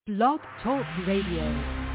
Blog Talk Radio.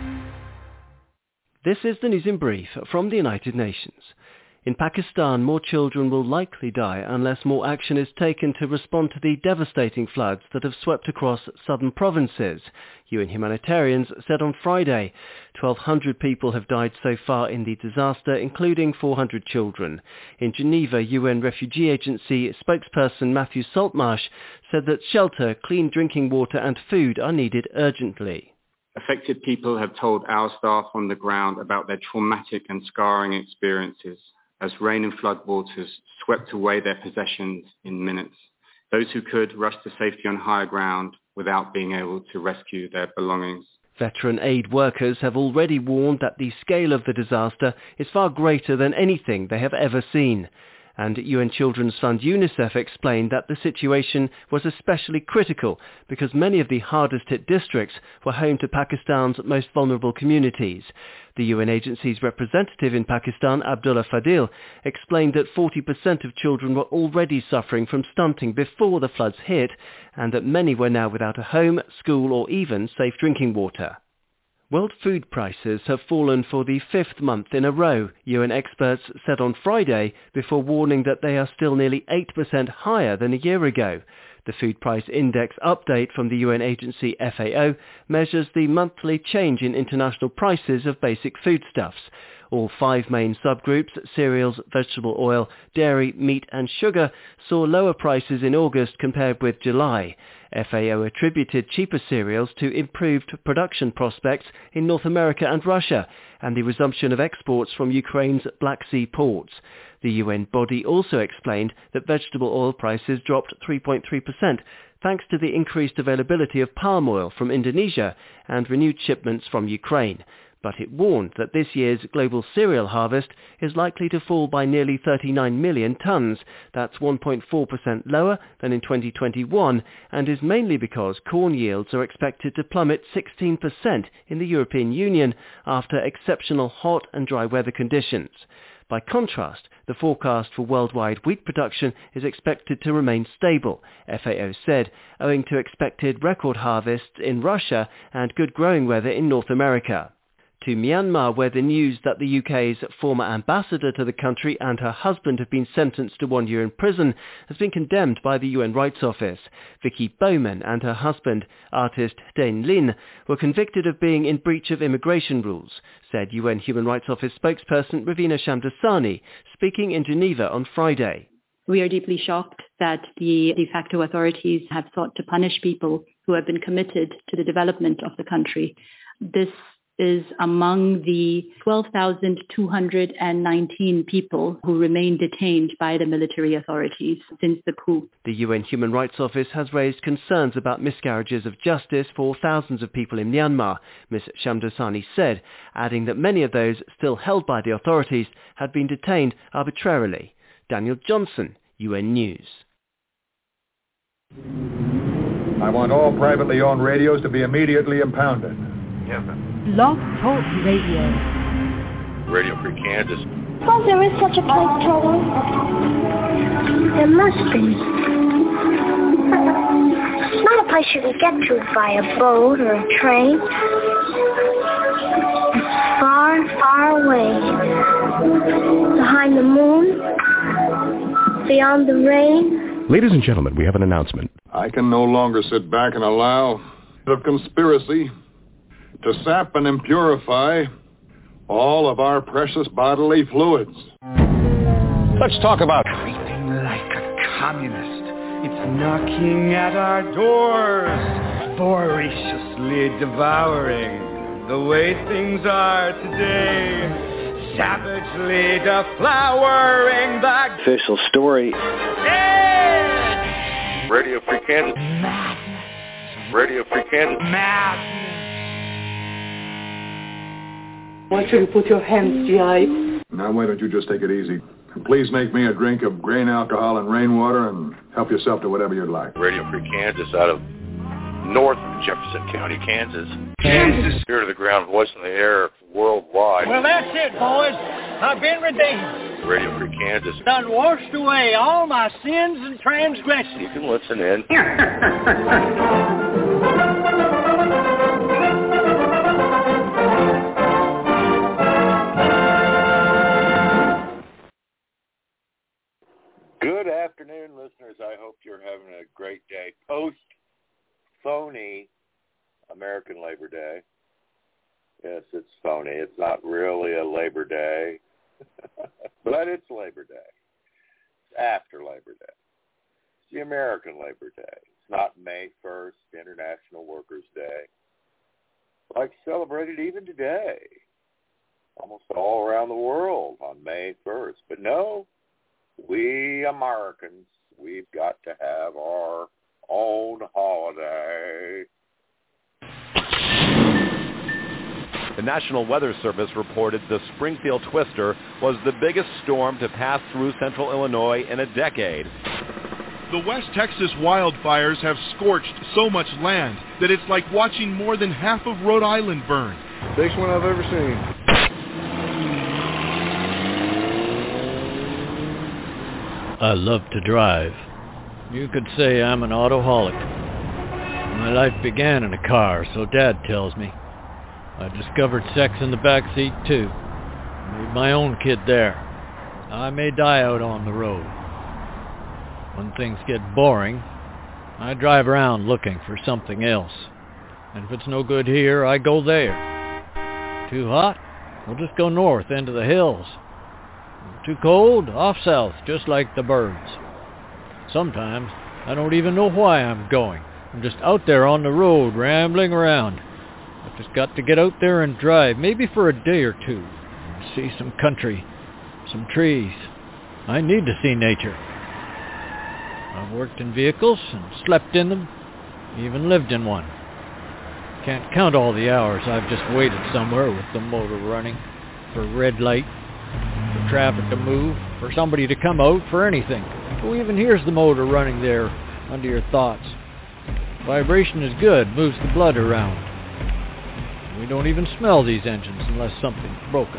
This is the news in brief from the United Nations. In Pakistan, more children will likely die unless more action is taken to respond to the devastating floods that have swept across southern provinces, UN humanitarians said on Friday. 1,200 people have died so far in the disaster, including 400 children. In Geneva, UN Refugee Agency spokesperson Matthew Saltmarsh said that shelter, clean drinking water and food are needed urgently. Affected people have told our staff on the ground about their traumatic and scarring experiences as rain and floodwaters swept away their possessions in minutes. Those who could rushed to safety on higher ground without being able to rescue their belongings. Veteran aid workers have already warned that the scale of the disaster is far greater than anything they have ever seen. And UN Children's Fund UNICEF explained that the situation was especially critical because many of the hardest hit districts were home to Pakistan's most vulnerable communities. The UN agency's representative in Pakistan, Abdullah Fadil, explained that 40% of children were already suffering from stunting before the floods hit, and that many were now without a home, school or even safe drinking water. World food prices have fallen for the fifth month in a row, UN experts said on Friday, before warning that they are still nearly 8% higher than a year ago. The Food Price Index update from the UN agency FAO measures the monthly change in international prices of basic foodstuffs. All five main subgroups, cereals, vegetable oil, dairy, meat and sugar, saw lower prices in August compared with July. FAO attributed cheaper cereals to improved production prospects in North America and Russia and the resumption of exports from Ukraine's Black Sea ports. The UN body also explained that vegetable oil prices dropped 3.3% thanks to the increased availability of palm oil from Indonesia and renewed shipments from Ukraine. But it warned that this year's global cereal harvest is likely to fall by nearly 39 million tonnes. That's 1.4% lower than in 2021 and is mainly because corn yields are expected to plummet 16% in the European Union after exceptional hot and dry weather conditions. By contrast, the forecast for worldwide wheat production is expected to remain stable, FAO said, owing to expected record harvests in Russia and good growing weather in North America. To Myanmar, where the news that the UK's former ambassador to the country and her husband have been sentenced to 1 year in prison has been condemned by the UN Rights Office. Vicky Bowman and her husband, artist Dane Lin, were convicted of being in breach of immigration rules, said UN Human Rights Office spokesperson Ravina Shamdasani, speaking in Geneva on Friday. We are deeply shocked that the de facto authorities have sought to punish people who have been committed to the development of the country. This is among the 12,219 people who remain detained by the military authorities since the coup. The UN Human Rights Office has raised concerns about miscarriages of justice for thousands of people in Myanmar, Ms. Shamdasani said, adding that many of those still held by the authorities had been detained arbitrarily. Daniel Johnson, UN News. I want all privately owned radios to be immediately impounded. Yes, sir. Blog Talk Radio. Radio Free Kansas. Oh, there is such a place, Trevor. There must be. It's not a place you can get to by a boat or a train. It's far, far away. Behind the moon. Beyond the rain. Ladies and gentlemen, we have an announcement. I can no longer sit back and allow the conspiracy to sap and impurify all of our precious bodily fluids. Let's talk about creeping like a communist. It's knocking at our doors, voraciously devouring the way things are today, savagely deflowering the official story. Edge. Radio Free Kansas. Madness. Radio Free Kansas. Madness. I want you to put your hands, G.I. Now, why don't you just take it easy? Please make me a drink of grain alcohol and rainwater and help yourself to whatever you'd like. Radio Free Kansas out of North Jefferson County, Kansas. Kansas. Spirit of the ground, voice in the air worldwide. Well, that's it, boys. I've been redeemed. Radio Free Kansas. Done washed away all my sins and transgressions. You can listen in. American Labor Day. Yes, it's phony. It's not really a Labor Day, but it's Labor Day. It's after Labor Day. It's the American Labor Day. It's not May 1st, International Workers' Day, like celebrated even today, almost all around the world on May 1st. But no, we Americans, we've got to have our own holiday. The National Weather Service reported the Springfield Twister was the biggest storm to pass through central Illinois in a decade. The West Texas wildfires have scorched so much land that it's like watching more than half of Rhode Island burn. Biggest one I've ever seen. I love to drive. You could say I'm an autoholic. My life began in a car, so Dad tells me. I discovered sex in the back seat too. Made my own kid there. I may die out on the road. When things get boring, I drive around looking for something else. And if it's no good here, I go there. Too hot? We'll just go north into the hills. Too cold? Off south, just like the birds. Sometimes I don't even know why I'm going. I'm just out there on the road, rambling around. I've just got to get out there and drive, maybe for a day or two, and see some country, some trees. I need to see nature. I've worked in vehicles and slept in them, even lived in one. Can't count all the hours I've just waited somewhere with the motor running, for red light, for traffic to move, for somebody to come out, for anything. Who even hears the motor running there under your thoughts? Vibration is good, moves the blood around. We don't even smell these engines unless something's broken.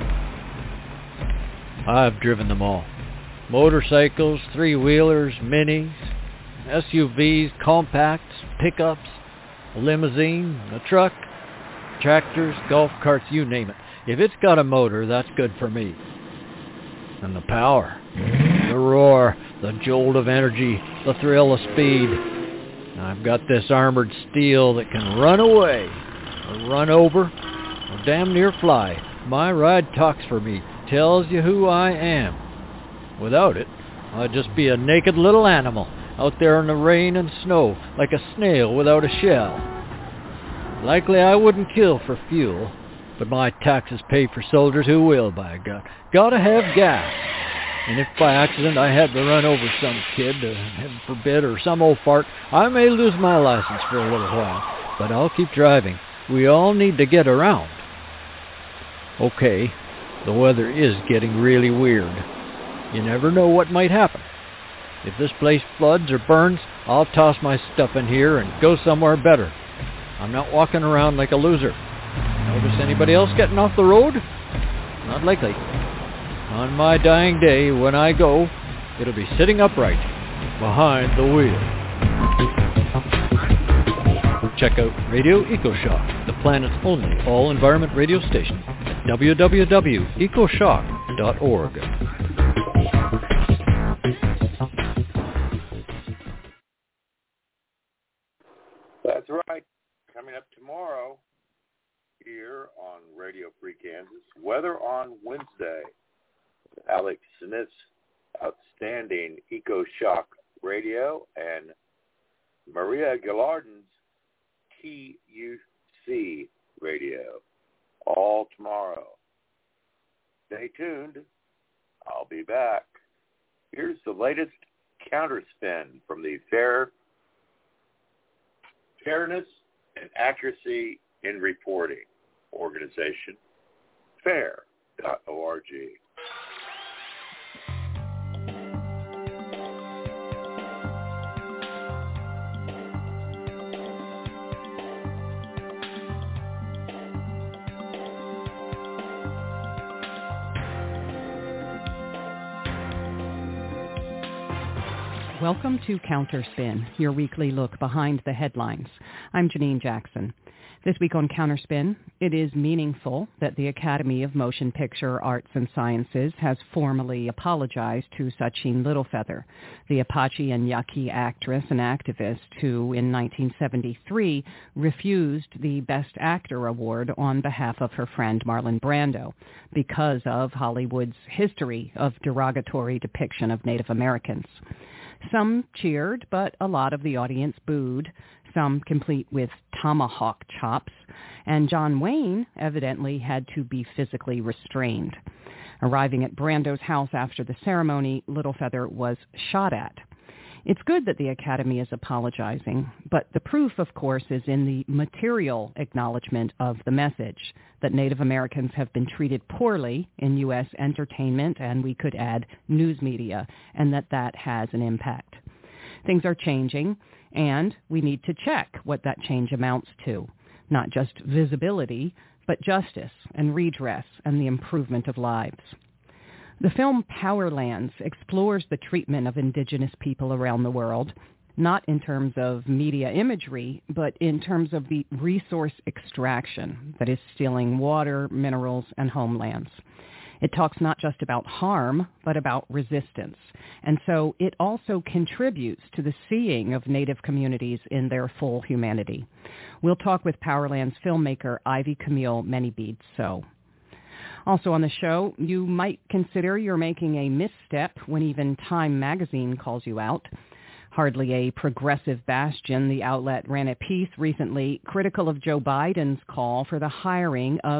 I've driven them all. Motorcycles, three-wheelers, minis, SUVs, compacts, pickups, a limousine, a truck, tractors, golf carts, you name it. If it's got a motor, that's good for me. And the power, the roar, the jolt of energy, the thrill of speed. I've got this armored steel that can run away, or run over, or damn near fly. My ride talks for me, tells you who I am. Without it, I'd just be a naked little animal out there in the rain and snow, like a snail without a shell. Likely I wouldn't kill for fuel, but my taxes pay for soldiers who will, by God. Gotta have gas. And if by accident I had to run over some kid, heaven forbid, or some old fart, I may lose my license for a little while, but I'll keep driving. We all need to get around. Okay, the weather is getting really weird. You never know what might happen. If this place floods or burns, I'll toss my stuff in here and go somewhere better. I'm not walking around like a loser. Notice anybody else getting off the road? Not likely. On my dying day, when I go, it'll be sitting upright, behind the wheel. Check out Radio EcoShock, the planet's only all-environment radio station, at www.ecoshock.org. That's right. Coming up tomorrow here on Radio Free Kansas, Weather on Wednesday. Alex Smith's outstanding EcoShock radio and Maria Gillardin's TUC radio. All tomorrow. Stay tuned. I'll be back. Here's the latest counterspin from the Fairness and Accuracy in Reporting organization, FAIR.org. Welcome to Counterspin, your weekly look behind the headlines. I'm Janine Jackson. This week on Counterspin, it is meaningful that the Academy of Motion Picture Arts and Sciences has formally apologized to Sachin Littlefeather, the Apache and Yaqui actress and activist who, in 1973, refused the Best Actor award on behalf of her friend Marlon Brando because of Hollywood's history of derogatory depiction of Native Americans. Some cheered, but a lot of the audience booed, some complete with tomahawk chops, and John Wayne evidently had to be physically restrained. Arriving at Brando's house after the ceremony, Littlefeather was shot at. It's good that the Academy is apologizing, but the proof, of course, is in the material acknowledgement of the message, that Native Americans have been treated poorly in U.S. entertainment, and we could add news media, and that has an impact. Things are changing, and we need to check what that change amounts to, not just visibility, but justice and redress and the improvement of lives. The film Powerlands explores the treatment of indigenous people around the world, not in terms of media imagery, but in terms of the resource extraction that is stealing water, minerals, and homelands. It talks not just about harm, but about resistance. And so it also contributes to the seeing of Native communities in their full humanity. We'll talk with Powerlands filmmaker Ivy Camille Manybeed-So. Also on the show, you might consider you're making a misstep when even Time magazine calls you out. Hardly a progressive bastion, the outlet ran a piece recently critical of Joe Biden's call for the hiring of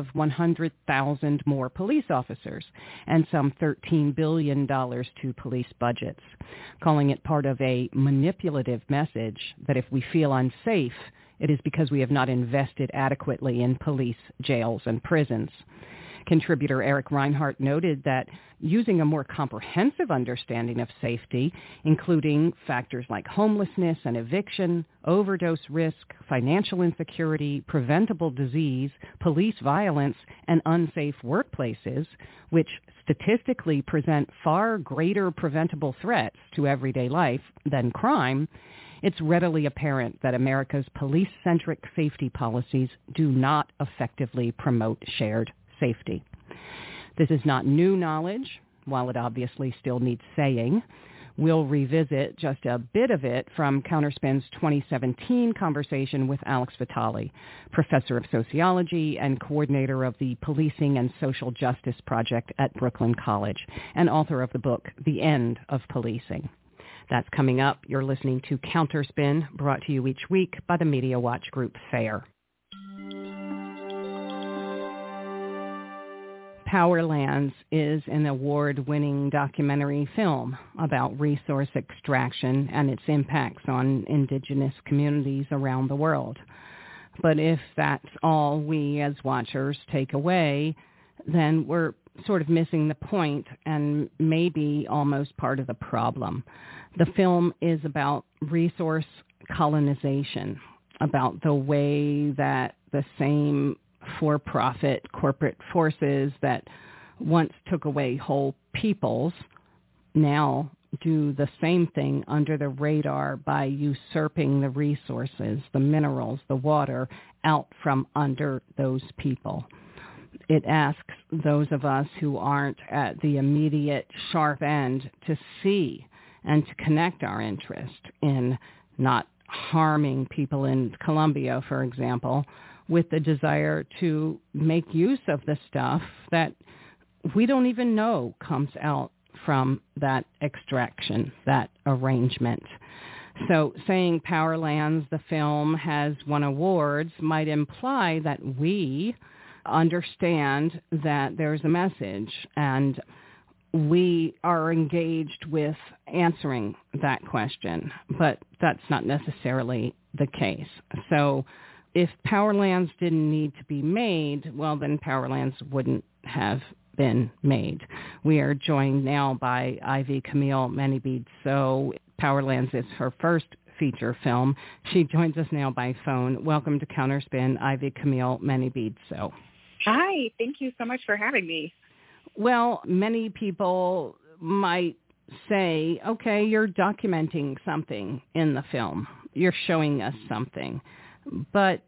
100,000 more police officers and some $13 billion to police budgets, calling it part of a manipulative message that if we feel unsafe, it is because we have not invested adequately in police, jails, and prisons. Contributor Eric Reinhart noted that using a more comprehensive understanding of safety, including factors like homelessness and eviction, overdose risk, financial insecurity, preventable disease, police violence, and unsafe workplaces, which statistically present far greater preventable threats to everyday life than crime, it's readily apparent that America's police-centric safety policies do not effectively promote shared safety. This is not new knowledge, while it obviously still needs saying. We'll revisit just a bit of it from Counterspin's 2017 conversation with Alex Vitale, professor of sociology and coordinator of the Policing and Social Justice Project at Brooklyn College, and author of the book, The End of Policing. That's coming up. You're listening to Counterspin, brought to you each week by the Media Watch Group FAIR. Powerlands is an award-winning documentary film about resource extraction and its impacts on indigenous communities around the world. But if that's all we as watchers take away, then we're sort of missing the point and maybe almost part of the problem. The film is about resource colonization, about the way that the same for-profit corporate forces that once took away whole peoples now do the same thing under the radar by usurping the resources, the minerals, the water, out from under those people. It asks those of us who aren't at the immediate sharp end to see and to connect our interest in not harming people in Colombia, for example, with the desire to make use of the stuff that we don't even know comes out from that extraction, that arrangement. So saying Powerlands, the film, has won awards might imply that we understand that there's a message and we are engaged with answering that question, but that's not necessarily the case. So if Powerlands didn't need to be made, well, then Powerlands wouldn't have been made. We are joined now by Ivy Camille Manybeed-So. Powerlands is her first feature film. She joins us now by phone. Welcome to Counterspin, Ivy Camille Manybeed-So. Hi, thank you so much for having me. Well, many people might say, okay, you're documenting something in the film. You're showing us something. But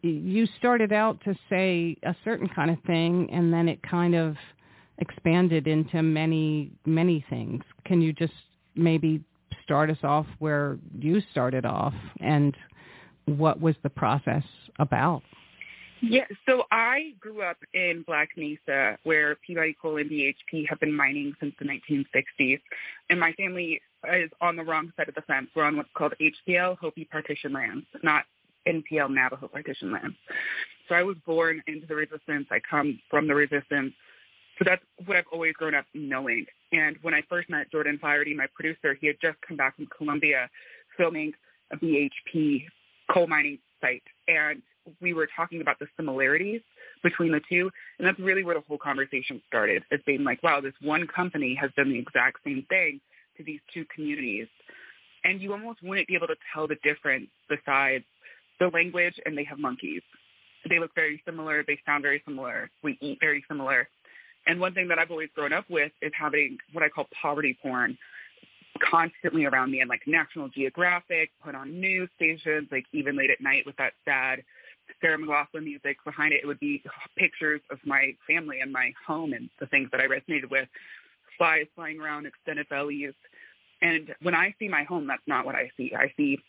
you started out to say a certain kind of thing, and then it kind of expanded into many, many things. Can you just maybe start us off where you started off, and what was the process about? Yeah, so I grew up in Black Mesa, where Peabody Coal and BHP have been mining since the 1960s, and my family is on the wrong side of the fence. We're on what's called HPL, Hopi Partition Lands, not NPL, Navajo Partition Lands. So I was born into the resistance. I come from the resistance. So that's what I've always grown up knowing. And when I first met Jordan Flaherty, my producer, he had just come back from Colombia filming a BHP coal mining site, and we were talking about the similarities between the two, and that's really where the whole conversation started, as being like, wow, this one company has done the exact same thing to these two communities, and you almost wouldn't be able to tell the difference besides the language, and they have monkeys. They look very similar, they sound very similar, we eat very similar, and one thing that I've always grown up with is having what I call poverty porn constantly around me, and like National Geographic, put on news stations, like even late at night with that sad Sarah McLachlan music behind it. It would be pictures of my family and my home and the things that I resonated with, flies flying around, extended bellies. And when I see my home, that's not what I see. I see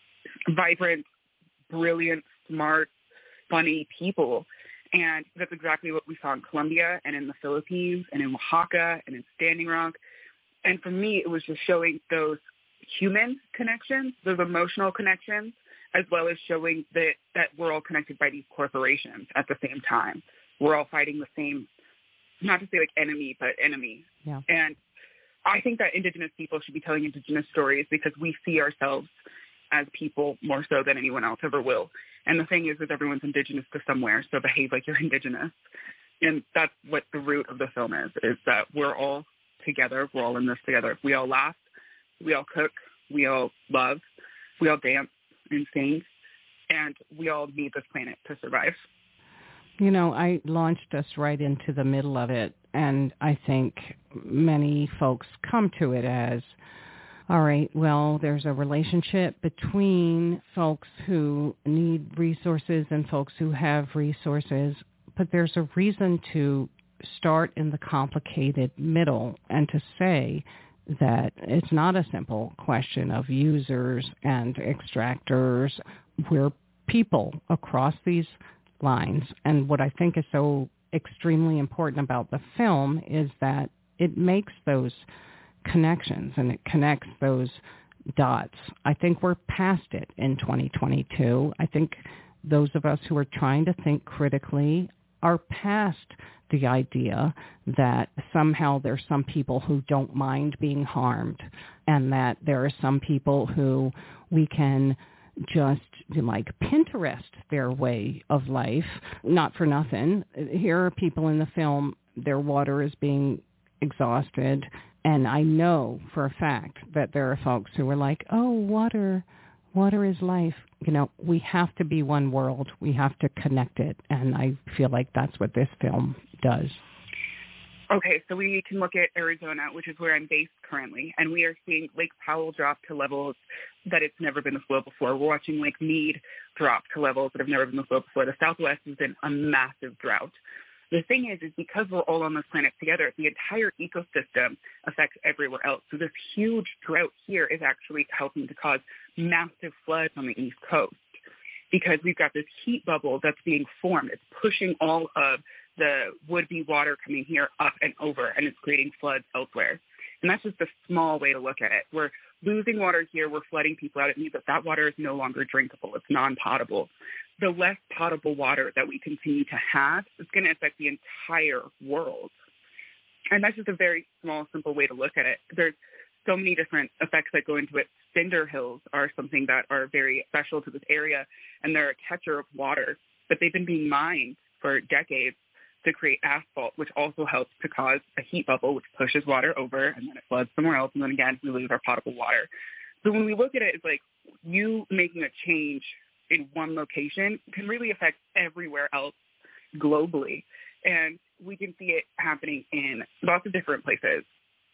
vibrant, brilliant, smart, funny people. And that's exactly what we saw in Colombia and in the Philippines and in Oaxaca and in Standing Rock. And for me, it was just showing those human connections, those emotional connections, as well as showing that we're all connected by these corporations at the same time. We're all fighting the same, not to say like enemy, but enemy. Yeah. And I think that Indigenous people should be telling Indigenous stories because we see ourselves as people more so than anyone else ever will. And the thing is everyone's Indigenous to somewhere, so behave like you're Indigenous. And that's what the root of the film is that we're all together. We're all in this together. We all laugh. We all cook. We all love. We all dance and sing. And we all need this planet to survive. You know, I launched us right into the middle of it, and I think many folks come to it as, all right, well, there's a relationship between folks who need resources and folks who have resources, but there's a reason to start in the complicated middle and to say that it's not a simple question of users and extractors. We're people across these lines. And what I think is so extremely important about the film is that it makes those connections and it connects those dots. I think we're past it in 2022. I think those of us who are trying to think critically are past the idea that somehow there's some people who don't mind being harmed and that there are some people who we can just like Pinterest their way of life. Not for nothing. Here are people in the film, their water is being exhausted. And I know for a fact that there are folks who are like, oh, water is life. You know, we have to be one world. We have to connect it. And I feel like that's what this film does. Okay, so we can look at Arizona, which is where I'm based currently, and we are seeing Lake Powell drop to levels that it's never been this low before. We're watching Lake Mead drop to levels that have never been this low before. The Southwest has been a massive drought. The thing is because we're all on this planet together, the entire ecosystem affects everywhere else. So this huge drought here is actually helping to cause massive floods on the East Coast because we've got this heat bubble that's being formed. It's pushing all of the would-be water coming here up and over, and it's creating floods elsewhere. And that's just a small way to look at it. We're losing water here. We're flooding people out. It means that water is no longer drinkable. It's non-potable. The less potable water that we continue to have is going to affect the entire world. And that's just a very small, simple way to look at it. There's so many different effects that go into it. Cinder hills are something that are very special to this area, and they're a catcher of water. But they've been being mined for decades to create asphalt, which also helps to cause a heat bubble, which pushes water over, and then it floods somewhere else, and then again, we lose our potable water. So when we look at it, it's like you making a change in one location can really affect everywhere else globally. And we can see it happening in lots of different places.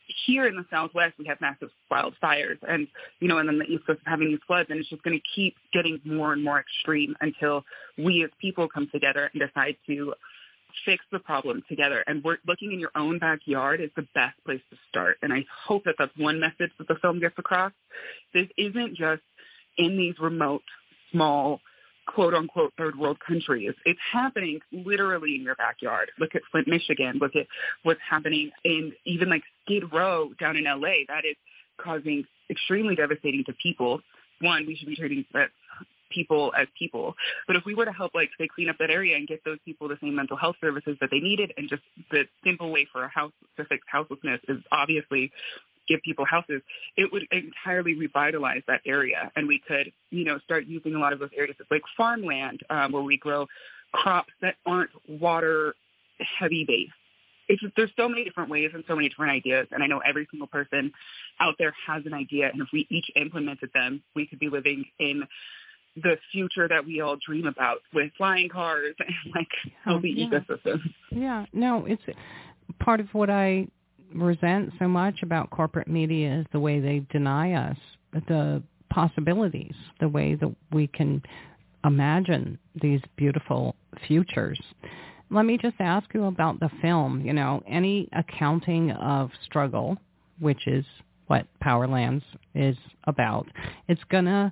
here in the Southwest, we have massive wildfires, and and then the East Coast is having these floods, and it's just going to keep getting more and more extreme until we as people come together and decide to fix the problem together. And we're looking in your own backyard is the best place to start. And I hope that that's one message that the film gets across. This isn't just in these remote, small, quote-unquote third world countries. It's happening literally in your backyard. Look at Flint, Michigan. Look at what's happening in even like Skid Row down in LA. That is causing extremely devastating to people. One, we should be treating people as people. But if we were to help, like, say, clean up that area and get those people the same mental health services that they needed, and just the simple way for a house to fix houselessness is obviously give people houses, it would entirely revitalize that area. And we could, start using a lot of those areas like farmland, where we grow crops that aren't water heavy based. There's so many different ways and so many different ideas. And I know every single person out there has an idea. And if we each implemented them, we could be living in the future that we all dream about with flying cars and like healthy ecosystems. Yeah, no, it's part of what I resent so much about corporate media is the way they deny us the possibilities, the way that we can imagine these beautiful futures. Let me just ask you about the film. Any accounting of struggle, which is what Powerlands is about, it's going to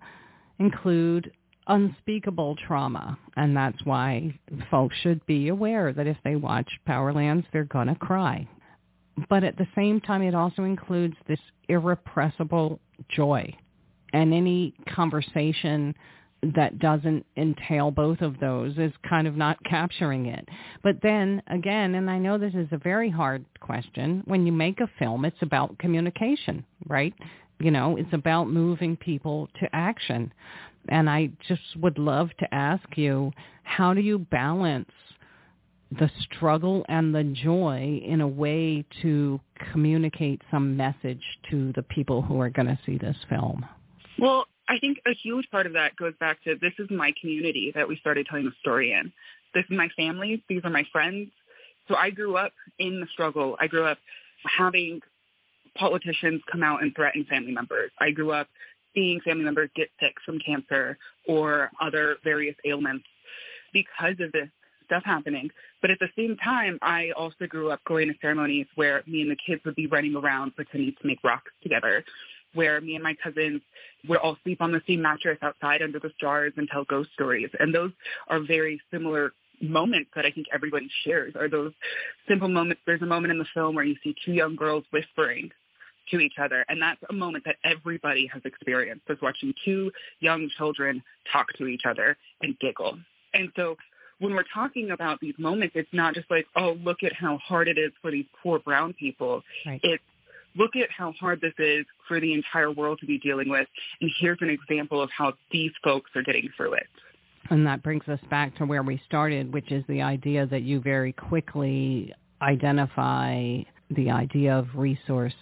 include unspeakable trauma, and that's why folks should be aware that if they watch Powerlands, they're going to cry. But at the same time, it also includes this irrepressible joy. And any conversation that doesn't entail both of those is kind of not capturing it. But then, again, and I know this is a very hard question, when you make a film, it's about communication, right? It's about moving people to action. And I just would love to ask you, how do you balance the struggle and the joy in a way to communicate some message to the people who are going to see this film? Well, I think a huge part of that goes back to this is my community that we started telling the story in. This is my family. These are my friends. So I grew up in the struggle. I grew up having politicians come out and threaten family members. I grew up seeing family members get sick from cancer or other various ailments because of this stuff happening. But at the same time, I also grew up going to ceremonies where me and the kids would be running around pretending to make rocks together, where me and my cousins would all sleep on the same mattress outside under the stars and tell ghost stories. And those are very similar moments that I think everybody shares, are those simple moments. There's a moment in the film where you see two young girls whispering to each other, and that's a moment that everybody has experienced, is watching two young children talk to each other and giggle. And so when we're talking about these moments, it's not just like, oh, look at how hard it is for these poor brown people. Right. It's look at how hard this is for the entire world to be dealing with, and here's an example of how these folks are getting through it. And that brings us back to where we started, which is the idea that you very quickly identify the idea of resource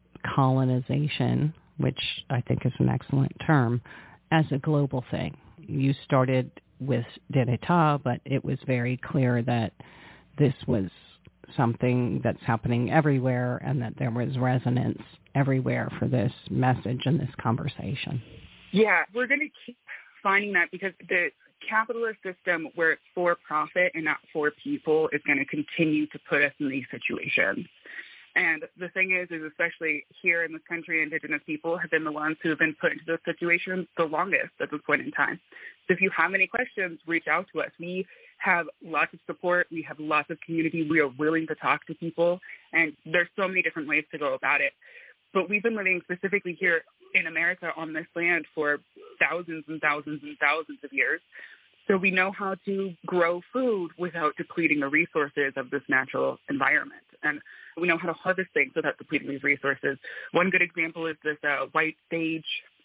colonization, which I think is an excellent term, as a global thing. You started with Deneta, but it was very clear that this was something that's happening everywhere and that there was resonance everywhere for this message and this conversation. Yeah, we're going to keep finding that, because the capitalist system where it's for profit and not for people is going to continue to put us in these situations. And the thing is especially here in this country, Indigenous people have been the ones who have been put into those situations the longest at this point in time. So if you have any questions, reach out to us. We have lots of support. We have lots of community. We are willing to talk to people. And there's so many different ways to go about it. But we've been living specifically here in America on this land for thousands and thousands and thousands of years. So we know how to grow food without depleting the resources of this natural environment. And we know how to harvest things without depleting these resources. One good example is this white sage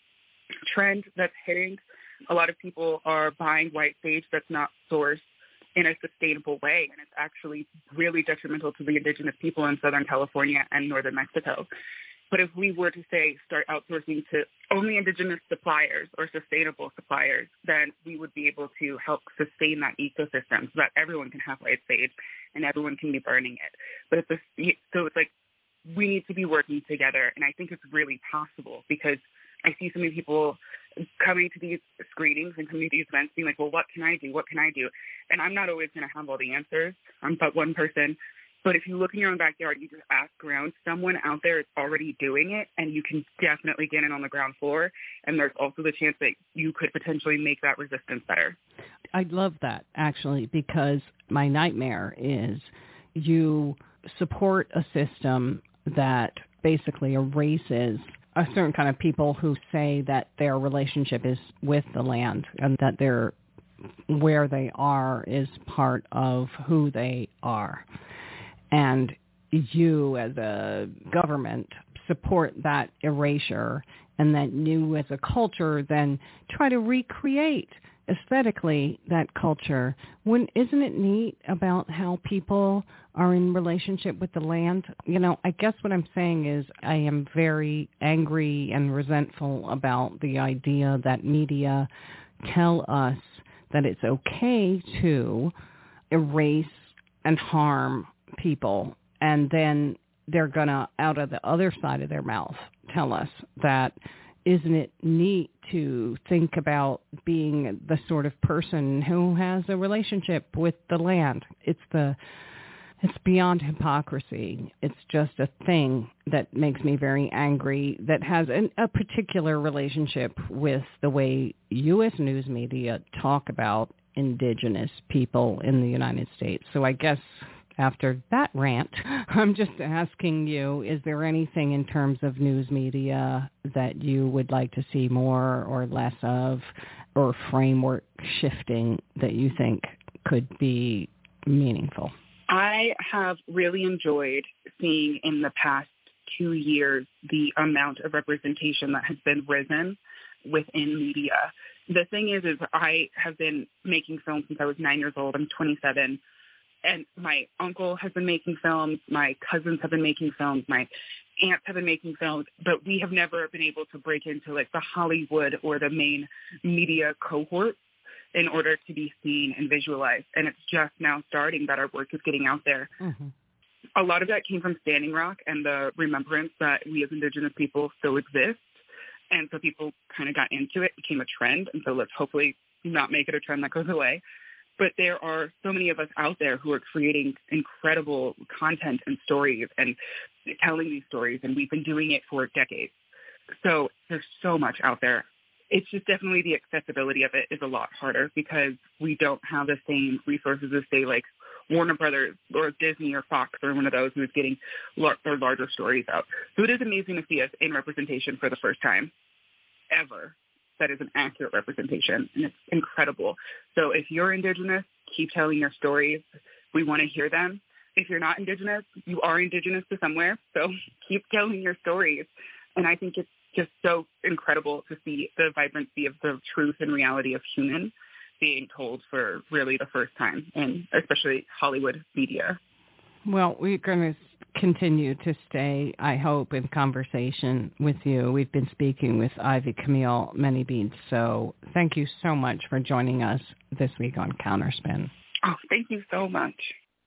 trend that's hitting. A lot of people are buying white sage that's not sourced in a sustainable way, and it's actually really detrimental to the indigenous people in Southern California and Northern Mexico. But if we were to, say, start outsourcing to only indigenous suppliers or sustainable suppliers, then we would be able to help sustain that ecosystem so that everyone can have white sage and everyone can be burning it. But so it's like we need to be working together. And I think it's really possible because I see so many people coming to these screenings and coming to these events being like, well, what can I do? What can I do? And I'm not always going to have all the answers. I'm but one person. But if you look in your own backyard, you just ask around, someone out there is already doing it, and you can definitely get in on the ground floor. And there's also the chance that you could potentially make that resistance better. I love that, actually, because my nightmare is you support a system that basically erases a certain kind of people who say that their relationship is with the land and that where they are is part of who they are. And you as a government support that erasure, and then you as a culture then try to recreate aesthetically that culture. Isn't it neat about how people are in relationship with the land? You know, I guess what I'm saying is I am very angry and resentful about the idea that media tell us that it's okay to erase and harm people, and then they're going to, out of the other side of their mouth, tell us that isn't it neat to think about being the sort of person who has a relationship with the land? It's beyond hypocrisy. It's just a thing that makes me very angry that has a particular relationship with the way U.S. news media talk about indigenous people in the United States. So I guess after that rant, I'm just asking you, is there anything in terms of news media that you would like to see more or less of, or framework shifting that you think could be meaningful? I have really enjoyed seeing in the past 2 years the amount of representation that has been risen within media. The thing is I have been making films since I was 9 years old. I'm 27. And my uncle has been making films. My cousins have been making films. My aunts have been making films. But we have never been able to break into like the Hollywood or the main media cohort in order to be seen and visualized. And it's just now starting that our work is getting out there. Mm-hmm. A lot of that came from Standing Rock and the remembrance that we as Indigenous people still exist. And so people kind of got into it, became a trend. And so let's hopefully not make it a trend that goes away. But there are so many of us out there who are creating incredible content and stories and telling these stories, and we've been doing it for decades. So there's so much out there. It's just definitely the accessibility of it is a lot harder because we don't have the same resources as, say, like Warner Brothers or Disney or Fox or one of those who's getting their larger stories out. So it is amazing to see us in representation for the first time ever. That is an accurate representation, and it's incredible. So if you're Indigenous, keep telling your stories. We want to hear them. If you're not Indigenous, you are Indigenous to somewhere, so keep telling your stories. And I think it's just so incredible to see the vibrancy of the truth and reality of human being told for really the first time, and especially Hollywood media. Well, we're going to continue to stay, I hope, in conversation with you. We've been speaking with Ivy Camille Manybeeds, so thank you so much for joining us this week on Counterspin. Oh, thank you so much.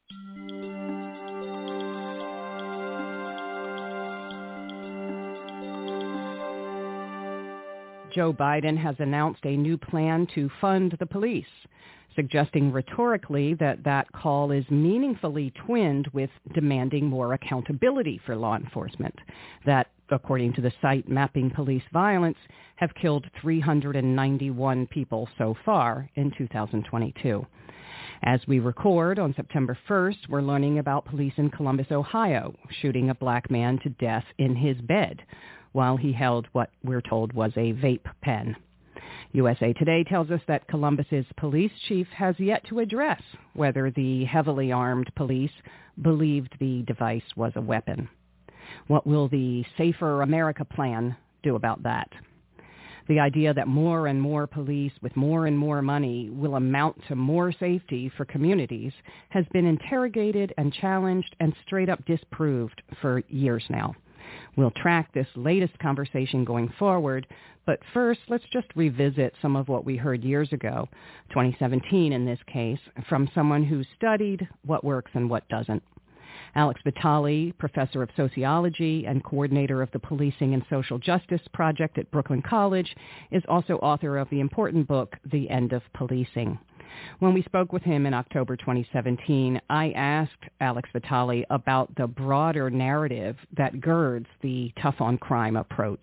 Joe Biden has announced a new plan to fund the police, suggesting rhetorically that that call is meaningfully twinned with demanding more accountability for law enforcement that, according to the site Mapping Police Violence, have killed 391 people so far in 2022. As we record on September 1st, we're learning about police in Columbus, Ohio, shooting a black man to death in his bed while he held what we're told was a vape pen. USA Today tells us that Columbus's police chief has yet to address whether the heavily armed police believed the device was a weapon. What will the Safer America plan do about that? The idea that more and more police with more and more money will amount to more safety for communities has been interrogated and challenged and straight up disproved for years now. We'll track this latest conversation going forward, but first, let's just revisit some of what we heard years ago, 2017 in this case, from someone who studied what works and what doesn't. Alex Vitale, professor of sociology and coordinator of the Policing and Social Justice Project at Brooklyn College, is also author of the important book, The End of Policing. When we spoke with him in October 2017, I asked Alex Vitale about the broader narrative that girds the tough-on-crime approach.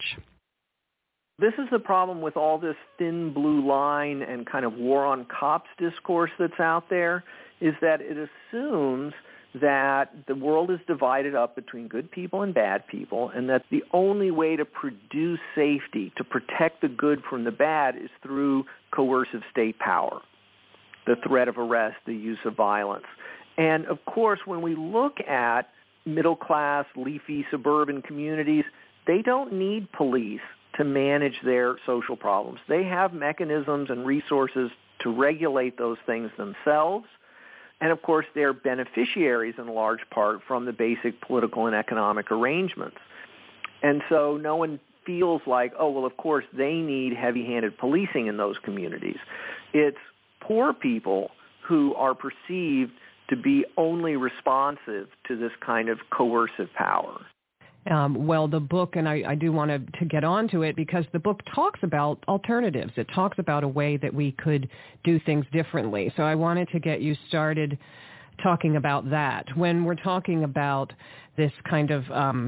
This is the problem with all this thin blue line and kind of war on cops discourse that's out there, is that it assumes that the world is divided up between good people and bad people, and that the only way to produce safety, to protect the good from the bad, is through coercive state power, the threat of arrest, the use of violence. And, of course, when we look at middle-class, leafy, suburban communities, they don't need police to manage their social problems. They have mechanisms and resources to regulate those things themselves. And, of course, they're beneficiaries in large part from the basic political and economic arrangements. And so no one feels like, oh, well, of course, they need heavy-handed policing in those communities. It's poor people who are perceived to be only responsive to this kind of coercive power. Well, the book, and I do want to get onto it because the book talks about alternatives. It talks about a way that we could do things differently. So I wanted to get you started talking about that. When we're talking about this kind of,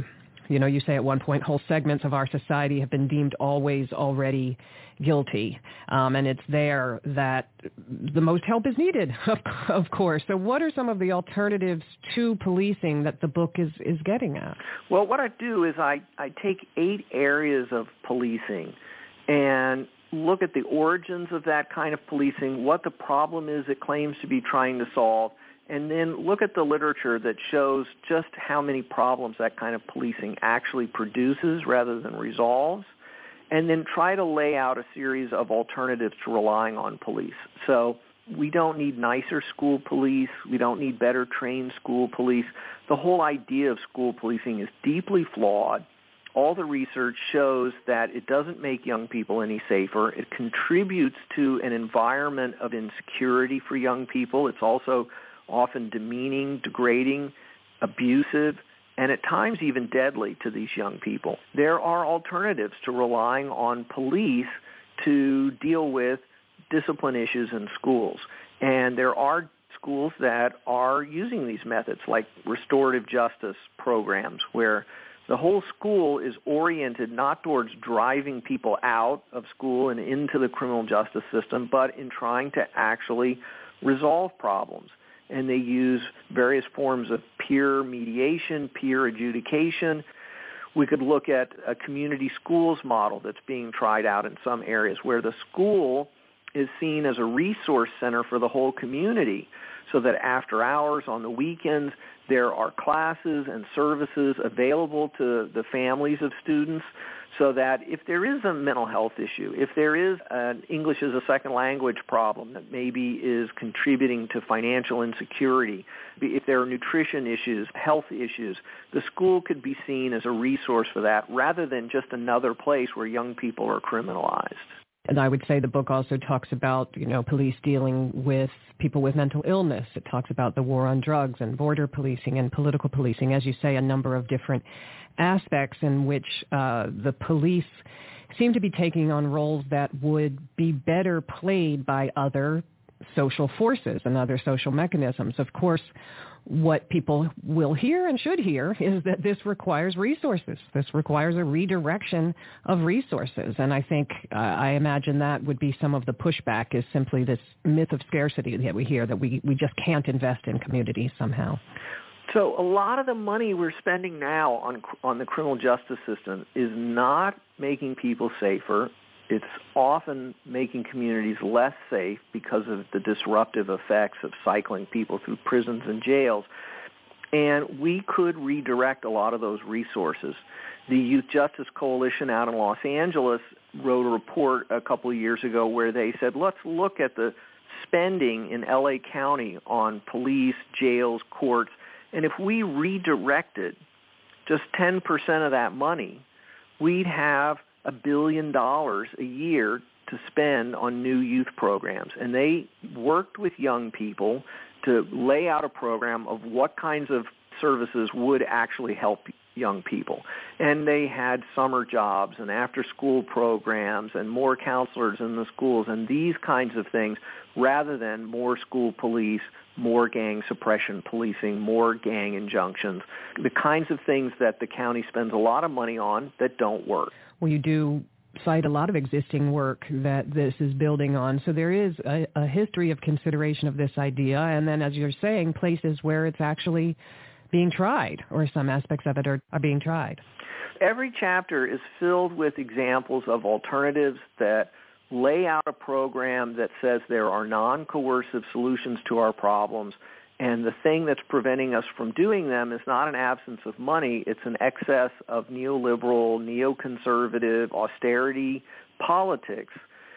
you say at one point whole segments of our society have been deemed always already guilty, and it's there that the most help is needed, of course. So what are some of the alternatives to policing that the book is getting at? Well, what I do is I take 8 areas of policing and look at the origins of that kind of policing, what the problem is it claims to be trying to solve, and then look at the literature that shows just how many problems that kind of policing actually produces rather than resolves, and then try to lay out a series of alternatives to relying on police. So we don't need nicer school police. We don't need better trained school police. The whole idea of school policing is deeply flawed. All the research shows that it doesn't make young people any safer. It contributes to an environment of insecurity for young people. It's also often demeaning, degrading, abusive, and at times even deadly to these young people. There are alternatives to relying on police to deal with discipline issues in schools. And there are schools that are using these methods, like restorative justice programs, where the whole school is oriented not towards driving people out of school and into the criminal justice system, but in trying to actually resolve problems. And they use various forms of peer mediation, peer adjudication. We could look at a community schools model that's being tried out in some areas where the school is seen as a resource center for the whole community, so that after hours, on the weekends, there are classes and services available to the families of students, so that if there is a mental health issue, if there is an English as a second language problem that maybe is contributing to financial insecurity, if there are nutrition issues, health issues, the school could be seen as a resource for that rather than just another place where young people are criminalized. And I would say the book also talks about, police dealing with people with mental illness. It talks about the war on drugs and border policing and political policing, as you say, a number of different aspects in which the police seem to be taking on roles that would be better played by other social forces and other social mechanisms. Of course, what people will hear and should hear is that this requires resources. This requires a redirection of resources. And I think, I imagine that would be some of the pushback, is simply this myth of scarcity that we hear, that we just can't invest in communities somehow. So a lot of the money we're spending now on the criminal justice system is not making people safer. It's often making communities less safe because of the disruptive effects of cycling people through prisons and jails. And we could redirect a lot of those resources. The Youth Justice Coalition out in Los Angeles wrote a report a couple of years ago where they said, let's look at the spending in L.A. County on police, jails, courts, and if we redirected just 10% of that money, we'd have $1 billion a year to spend on new youth programs. And they worked with young people to lay out a program of what kinds of services would actually help young people. And they had summer jobs and after-school programs and more counselors in the schools and these kinds of things rather than more school police, more gang suppression policing, more gang injunctions, the kinds of things that the county spends a lot of money on that don't work. Well, you do cite a lot of existing work that this is building on. So there is a history of consideration of this idea. And then, as you're saying, places where it's actually being tried or some aspects of it are being tried. Every chapter is filled with examples of alternatives that lay out a program that says there are non-coercive solutions to our problems, and the thing that's preventing us from doing them is not an absence of money, it's an excess of neoliberal, neoconservative, austerity politics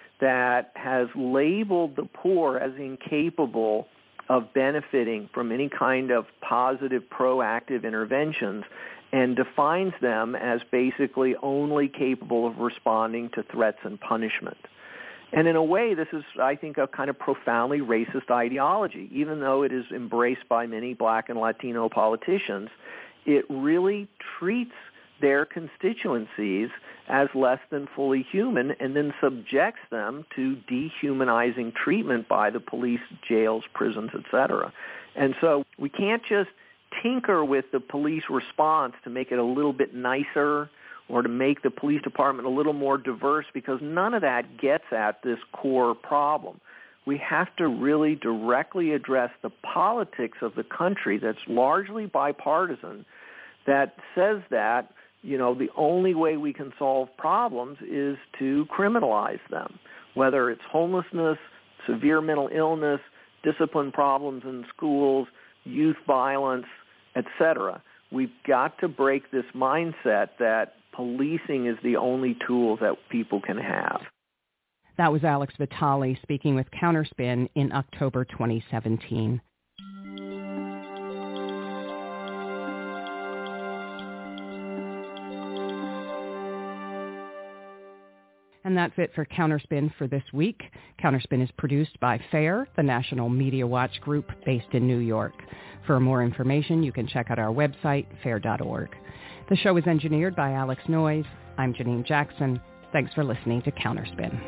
that has labeled the poor as incapable of benefiting from any kind of positive, proactive interventions and defines them as basically only capable of responding to threats and punishment. And in a way, this is, I think, a kind of profoundly racist ideology. Even though it is embraced by many black and Latino politicians, it really treats their constituencies as less than fully human and then subjects them to dehumanizing treatment by the police, jails, prisons, etc. And so we can't just tinker with the police response to make it a little bit nicer or to make the police department a little more diverse, because none of that gets at this core problem. We have to really directly address the politics of the country that's largely bipartisan, that says that, the only way we can solve problems is to criminalize them, whether it's homelessness, severe mental illness, discipline problems in schools, youth violence, etc. We've got to break this mindset that policing is the only tool that people can have. That was Alex Vitale speaking with Counterspin in October 2017. And that's it for Counterspin for this week. Counterspin is produced by FAIR, the National Media Watch group based in New York. For more information, you can check out our website, fair.org. The show is engineered by Alex Noyes. I'm Janine Jackson. Thanks for listening to Counterspin.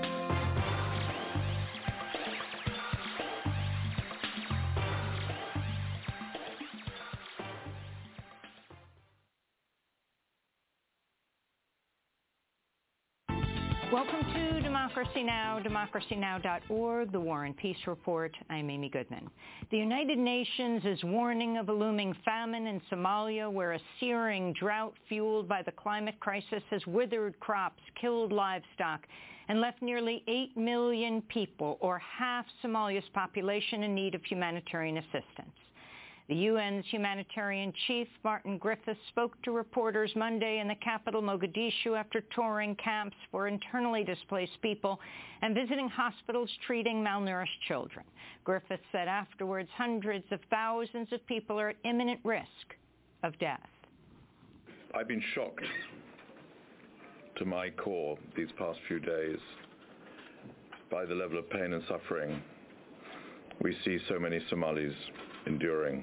Welcome to Democracy Now!, democracynow.org, the War and Peace Report. I'm Amy Goodman. The United Nations is warning of a looming famine in Somalia, where a searing drought fueled by the climate crisis has withered crops, killed livestock, and left nearly 8 million people, or half Somalia's population, in need of humanitarian assistance. The UN's humanitarian chief, Martin Griffiths, spoke to reporters Monday in the capital, Mogadishu, after touring camps for internally displaced people and visiting hospitals treating malnourished children. Griffiths said afterwards hundreds of thousands of people are at imminent risk of death. I've been shocked to my core these past few days by the level of pain and suffering we see so many Somalis enduring.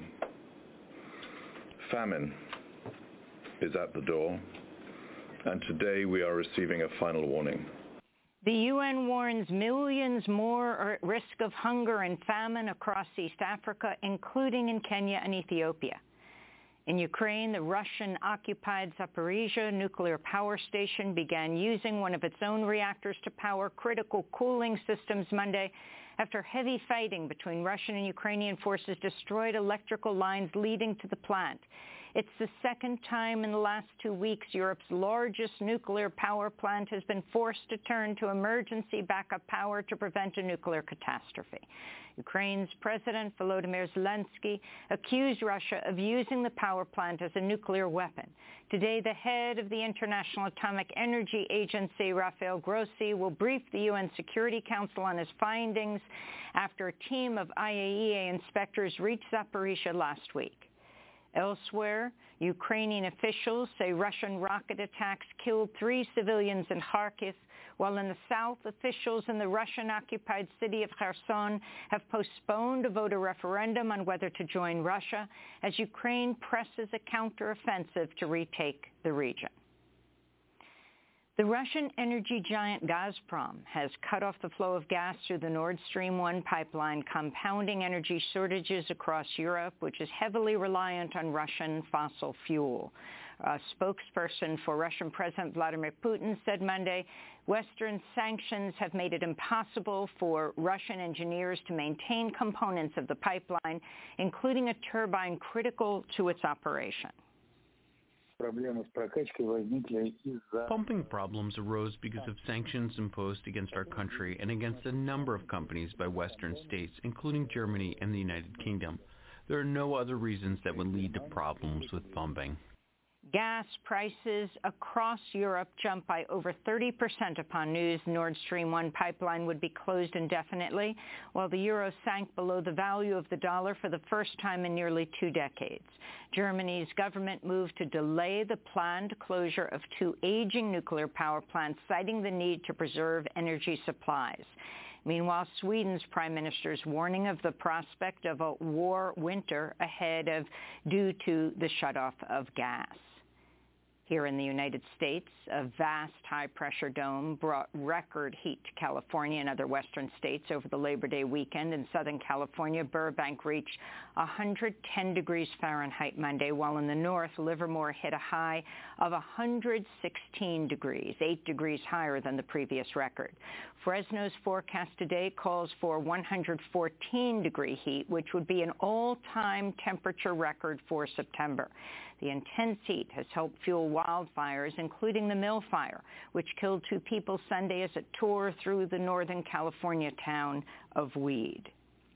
Famine is at the door, and today we are receiving a final warning. The UN warns millions more are at risk of hunger and famine across East Africa, including in Kenya and Ethiopia. In Ukraine, the Russian-occupied Zaporizhzhia nuclear power station began using one of its own reactors to power critical cooling systems Monday, after heavy fighting between Russian and Ukrainian forces destroyed electrical lines leading to the plant. It's the second time in the last 2 weeks Europe's largest nuclear power plant has been forced to turn to emergency backup power to prevent a nuclear catastrophe. Ukraine's President Volodymyr Zelensky accused Russia of using the power plant as a nuclear weapon. Today, the head of the International Atomic Energy Agency, Rafael Grossi, will brief the UN Security Council on his findings after a team of IAEA inspectors reached Zaporizhzhia last week. Elsewhere, Ukrainian officials say Russian rocket attacks killed 3 civilians in Kharkiv, while in the south, officials in the Russian-occupied city of Kherson have postponed a voter referendum on whether to join Russia as Ukraine presses a counteroffensive to retake the region. The Russian energy giant Gazprom has cut off the flow of gas through the Nord Stream 1 pipeline, compounding energy shortages across Europe, which is heavily reliant on Russian fossil fuel. A spokesperson for Russian President Vladimir Putin said Monday, Western sanctions have made it impossible for Russian engineers to maintain components of the pipeline, including a turbine critical to its operation. Pumping problems arose because of sanctions imposed against our country and against a number of companies by Western states, including Germany and the United Kingdom. There are no other reasons that would lead to problems with pumping. Gas prices across Europe jumped by over 30% upon news Nord Stream 1 pipeline would be closed indefinitely, while the euro sank below the value of the dollar for the first time in nearly 2 decades. Germany's government moved to delay the planned closure of 2 aging nuclear power plants, citing the need to preserve energy supplies. Meanwhile, Sweden's prime minister is warning of the prospect of a war winter ahead due to the shutoff of gas. Here in the United States, a vast high-pressure dome brought record heat to California and other western states over the Labor Day weekend. In Southern California, Burbank reached 110 degrees Fahrenheit Monday, while in the north, Livermore hit a high of 116 degrees, 8 degrees higher than the previous record. Fresno's forecast today calls for 114-degree heat, which would be an all-time temperature record for September. The intense heat has helped fuel wildfires, including the Mill Fire, which killed 2 people Sunday as it tore through the Northern California town of Weed.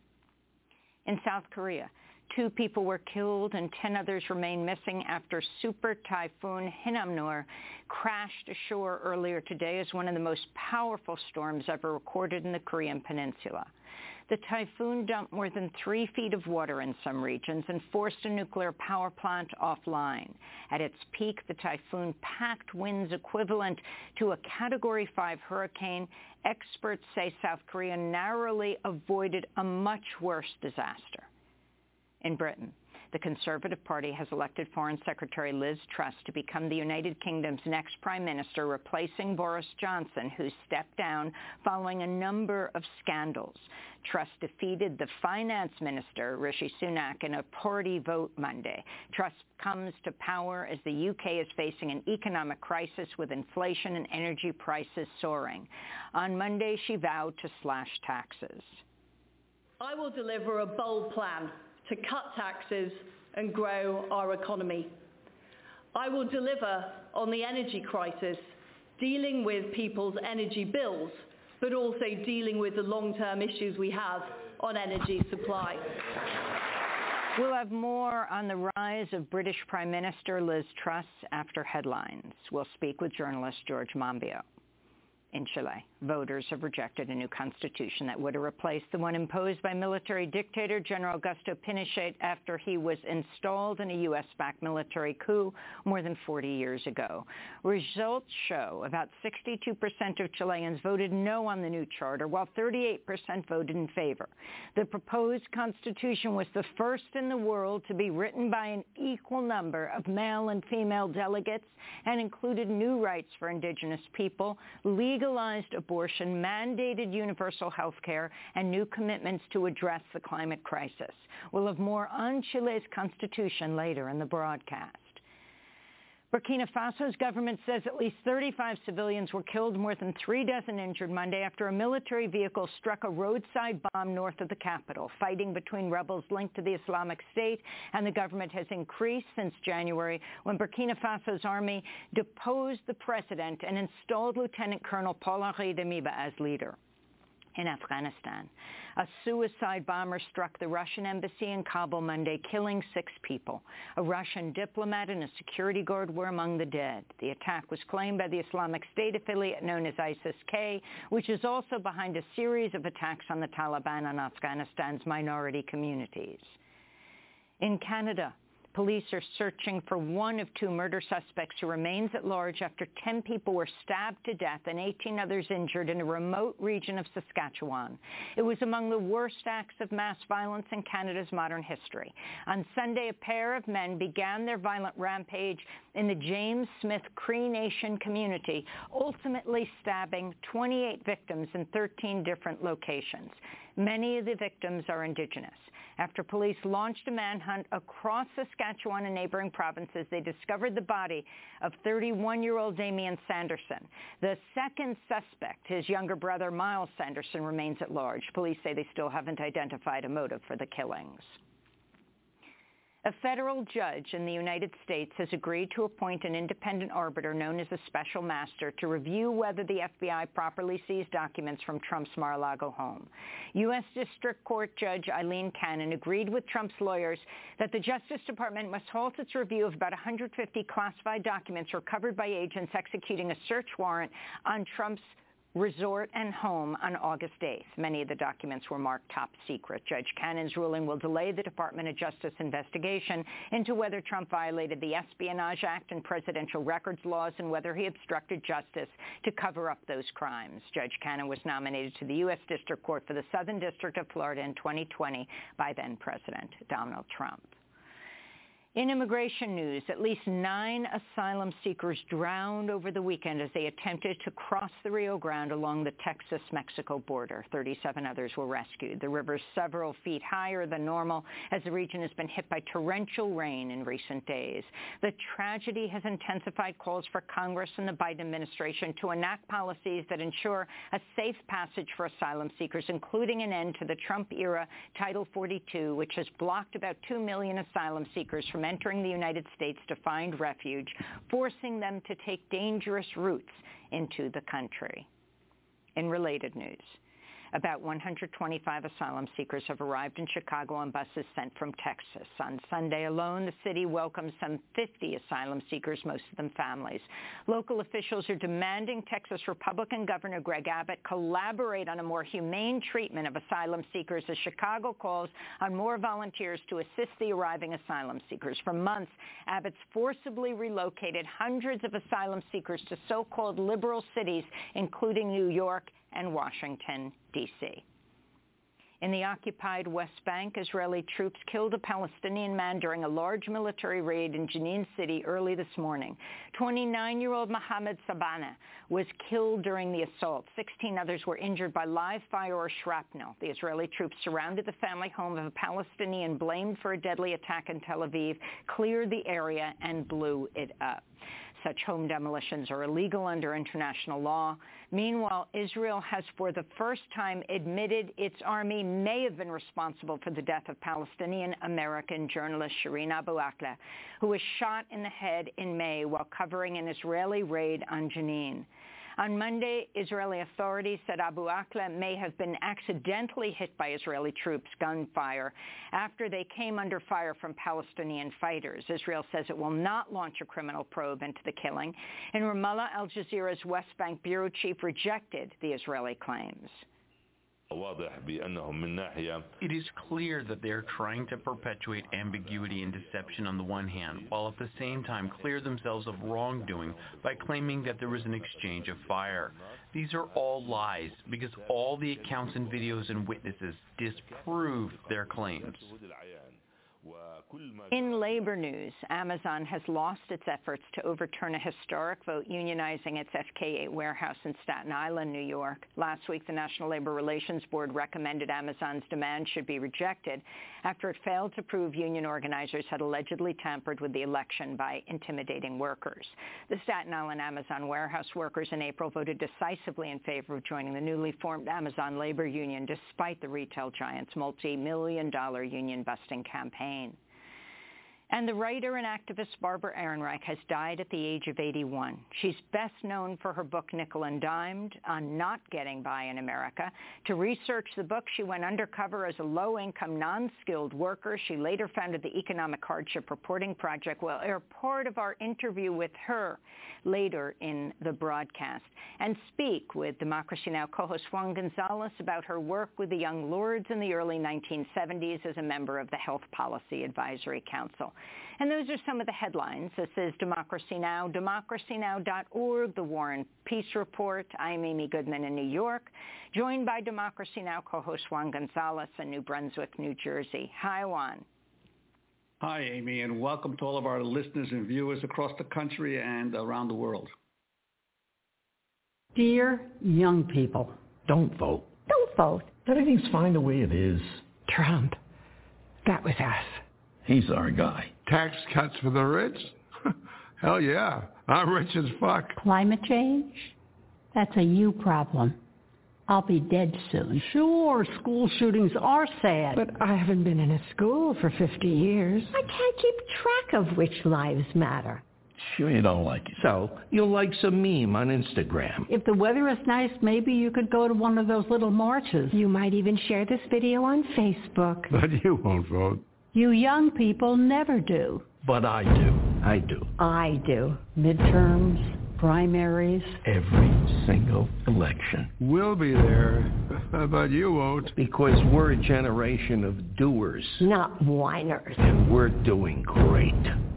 In South Korea, 2 people were killed and 10 others remain missing after Super Typhoon Hinnamnor crashed ashore earlier today as one of the most powerful storms ever recorded in the Korean peninsula. The typhoon dumped more than 3 feet of water in some regions and forced a nuclear power plant offline. At its peak, the typhoon packed winds equivalent to a Category 5 hurricane. Experts say South Korea narrowly avoided a much worse disaster. In Britain, the Conservative Party has elected Foreign Secretary Liz Truss to become the United Kingdom's next prime minister, replacing Boris Johnson, who stepped down following a number of scandals. Truss defeated the finance minister, Rishi Sunak, in a party vote Monday. Truss comes to power as the UK is facing an economic crisis with inflation and energy prices soaring. On Monday, she vowed to slash taxes. I will deliver a bold plan to cut taxes and grow our economy. I will deliver on the energy crisis, dealing with people's energy bills, but also dealing with the long-term issues we have on energy supply. We'll have more on the rise of British Prime Minister Liz Truss after headlines. We'll speak with journalist George Monbiot. In Chile, voters have rejected a new constitution that would have replaced the one imposed by military dictator General Augusto Pinochet after he was installed in a U.S.-backed military coup more than 40 years ago. Results show about 62% of Chileans voted no on the new charter, while 38% voted in favor. The proposed constitution was the first in the world to be written by an equal number of male and female delegates and included new rights for indigenous people, legalized abortion, mandated universal health care, and new commitments to address the climate crisis. We'll have more on Chile's constitution later in the broadcast. Burkina Faso's government says at least 35 civilians were killed, more than 3 dozen injured Monday after a military vehicle struck a roadside bomb north of the capital. Fighting between rebels linked to the Islamic State and the government has increased since January, when Burkina Faso's army deposed the president and installed Lieutenant Colonel Paul-Henri Damiba as leader. In Afghanistan, a suicide bomber struck the Russian embassy in Kabul Monday, killing 6 people. A Russian diplomat and a security guard were among the dead. The attack was claimed by the Islamic State affiliate known as ISIS-K, which is also behind a series of attacks on the Taliban on Afghanistan's minority communities. In Canada, Police are searching for one of two murder suspects who remains at large after 10 people were stabbed to death and 18 others injured in a remote region of Saskatchewan. It was among the worst acts of mass violence in Canada's modern history. On Sunday, a pair of men began their violent rampage in the James Smith Cree Nation community, ultimately stabbing 28 victims in 13 different locations. Many of the victims are Indigenous. After police launched a manhunt across Saskatchewan and neighboring provinces, they discovered the body of 31-year-old Damian Sanderson. The second suspect, his younger brother Miles Sanderson, remains at large. Police say they still haven't identified a motive for the killings. A federal judge in the United States has agreed to appoint an independent arbiter known as a special master to review whether the FBI properly seized documents from Trump's Mar-a-Lago home. U.S. District Court Judge Eileen Cannon agreed with Trump's lawyers that the Justice Department must halt its review of about 150 classified documents recovered by agents executing a search warrant on Trump's resort and home on August 8th. Many of the documents were marked top secret. Judge Cannon's ruling will delay the Department of Justice investigation into whether Trump violated the Espionage Act and presidential records laws and whether he obstructed justice to cover up those crimes. Judge Cannon was nominated to the U.S. District Court for the Southern District of Florida in 2020 by then-President Donald Trump. In immigration news, at least 9 asylum seekers drowned over the weekend as they attempted to cross the Rio Grande along the Texas-Mexico border. 37 others were rescued. The river is several feet higher than normal as the region has been hit by torrential rain in recent days. The tragedy has intensified calls for Congress and the Biden administration to enact policies that ensure a safe passage for asylum seekers, including an end to the Trump-era Title 42, which has blocked about 2 million asylum seekers from entering the United States to find refuge, forcing them to take dangerous routes into the country. In related news, about 125 asylum seekers have arrived in Chicago on buses sent from Texas. On Sunday alone, the city welcomed some 50 asylum seekers, most of them families. Local officials are demanding Texas Republican Governor Greg Abbott collaborate on a more humane treatment of asylum seekers as Chicago calls on more volunteers to assist the arriving asylum seekers. For months, Abbott's forcibly relocated hundreds of asylum seekers to so-called liberal cities, including New York and Washington, D.C. In the occupied West Bank, Israeli troops killed a Palestinian man during a large military raid in Jenin City early this morning. 29-year-old Mohammed Sabana was killed during the assault. 16 others were injured by live fire or shrapnel. The Israeli troops surrounded the family home of a Palestinian blamed for a deadly attack in Tel Aviv, cleared the area, and blew it up. Such home demolitions are illegal under international law. Meanwhile, Israel has for the first time admitted its army may have been responsible for the death of Palestinian-American journalist Shireen Abu Akleh, who was shot in the head in May while covering an Israeli raid on Jenin. On Monday, Israeli authorities said Abu Akleh may have been accidentally hit by Israeli troops' gunfire after they came under fire from Palestinian fighters. Israel says it will not launch a criminal probe into the killing. In Ramallah, Al Jazeera's West Bank bureau chief rejected the Israeli claims. It is clear that they are trying to perpetuate ambiguity and deception on the one hand, while at the same time clear themselves of wrongdoing by claiming that there was an exchange of fire. These are all lies, because all the accounts and videos and witnesses disprove their claims. In labor news, Amazon has lost its efforts to overturn a historic vote unionizing its FK8 warehouse in Staten Island, New York. Last week, the National Labor Relations Board recommended Amazon's demand should be rejected after it failed to prove union organizers had allegedly tampered with the election by intimidating workers. The Staten Island Amazon warehouse workers in April voted decisively in favor of joining the newly formed Amazon Labor Union, despite the retail giant's multi-million-dollar union-busting campaign. And the writer and activist Barbara Ehrenreich has died at the age of 81. She's best known for her book Nickel and Dimed on not getting by in America. To research the book, she went undercover as a low-income, non-skilled worker. She later founded the Economic Hardship Reporting Project. We'll air part of our interview with her later in the broadcast and speak with Democracy Now! Co-host Juan Gonzalez about her work with the Young Lords in the early 1970s as a member of the Health Policy Advisory Council. And those are some of the headlines. This is Democracy Now!, democracynow.org, the War and Peace Report. I'm Amy Goodman in New York, joined by Democracy Now! Co-host Juan Gonzalez in New Brunswick, New Jersey. Hi, Juan. Hi, Amy, and welcome to all of our listeners and viewers across the country and around the world. Dear young people, don't vote. Don't vote. Everything's fine the way it is. Trump. That was us. He's our guy. Tax cuts for the rich? Hell yeah. I'm rich as fuck. Climate change? That's a you problem. I'll be dead soon. Sure, school shootings are sad. But I haven't been in a school for 50 years. I can't keep track of which lives matter. Sure you don't like it. So, you'll like some meme on Instagram. If the weather is nice, maybe you could go to one of those little marches. You might even share this video on Facebook. But you won't vote. You young people never do. But I do. I do. I do. Midterms, primaries. Every single election. We'll be there, but you won't. Because we're a generation of doers. Not whiners. And we're doing great.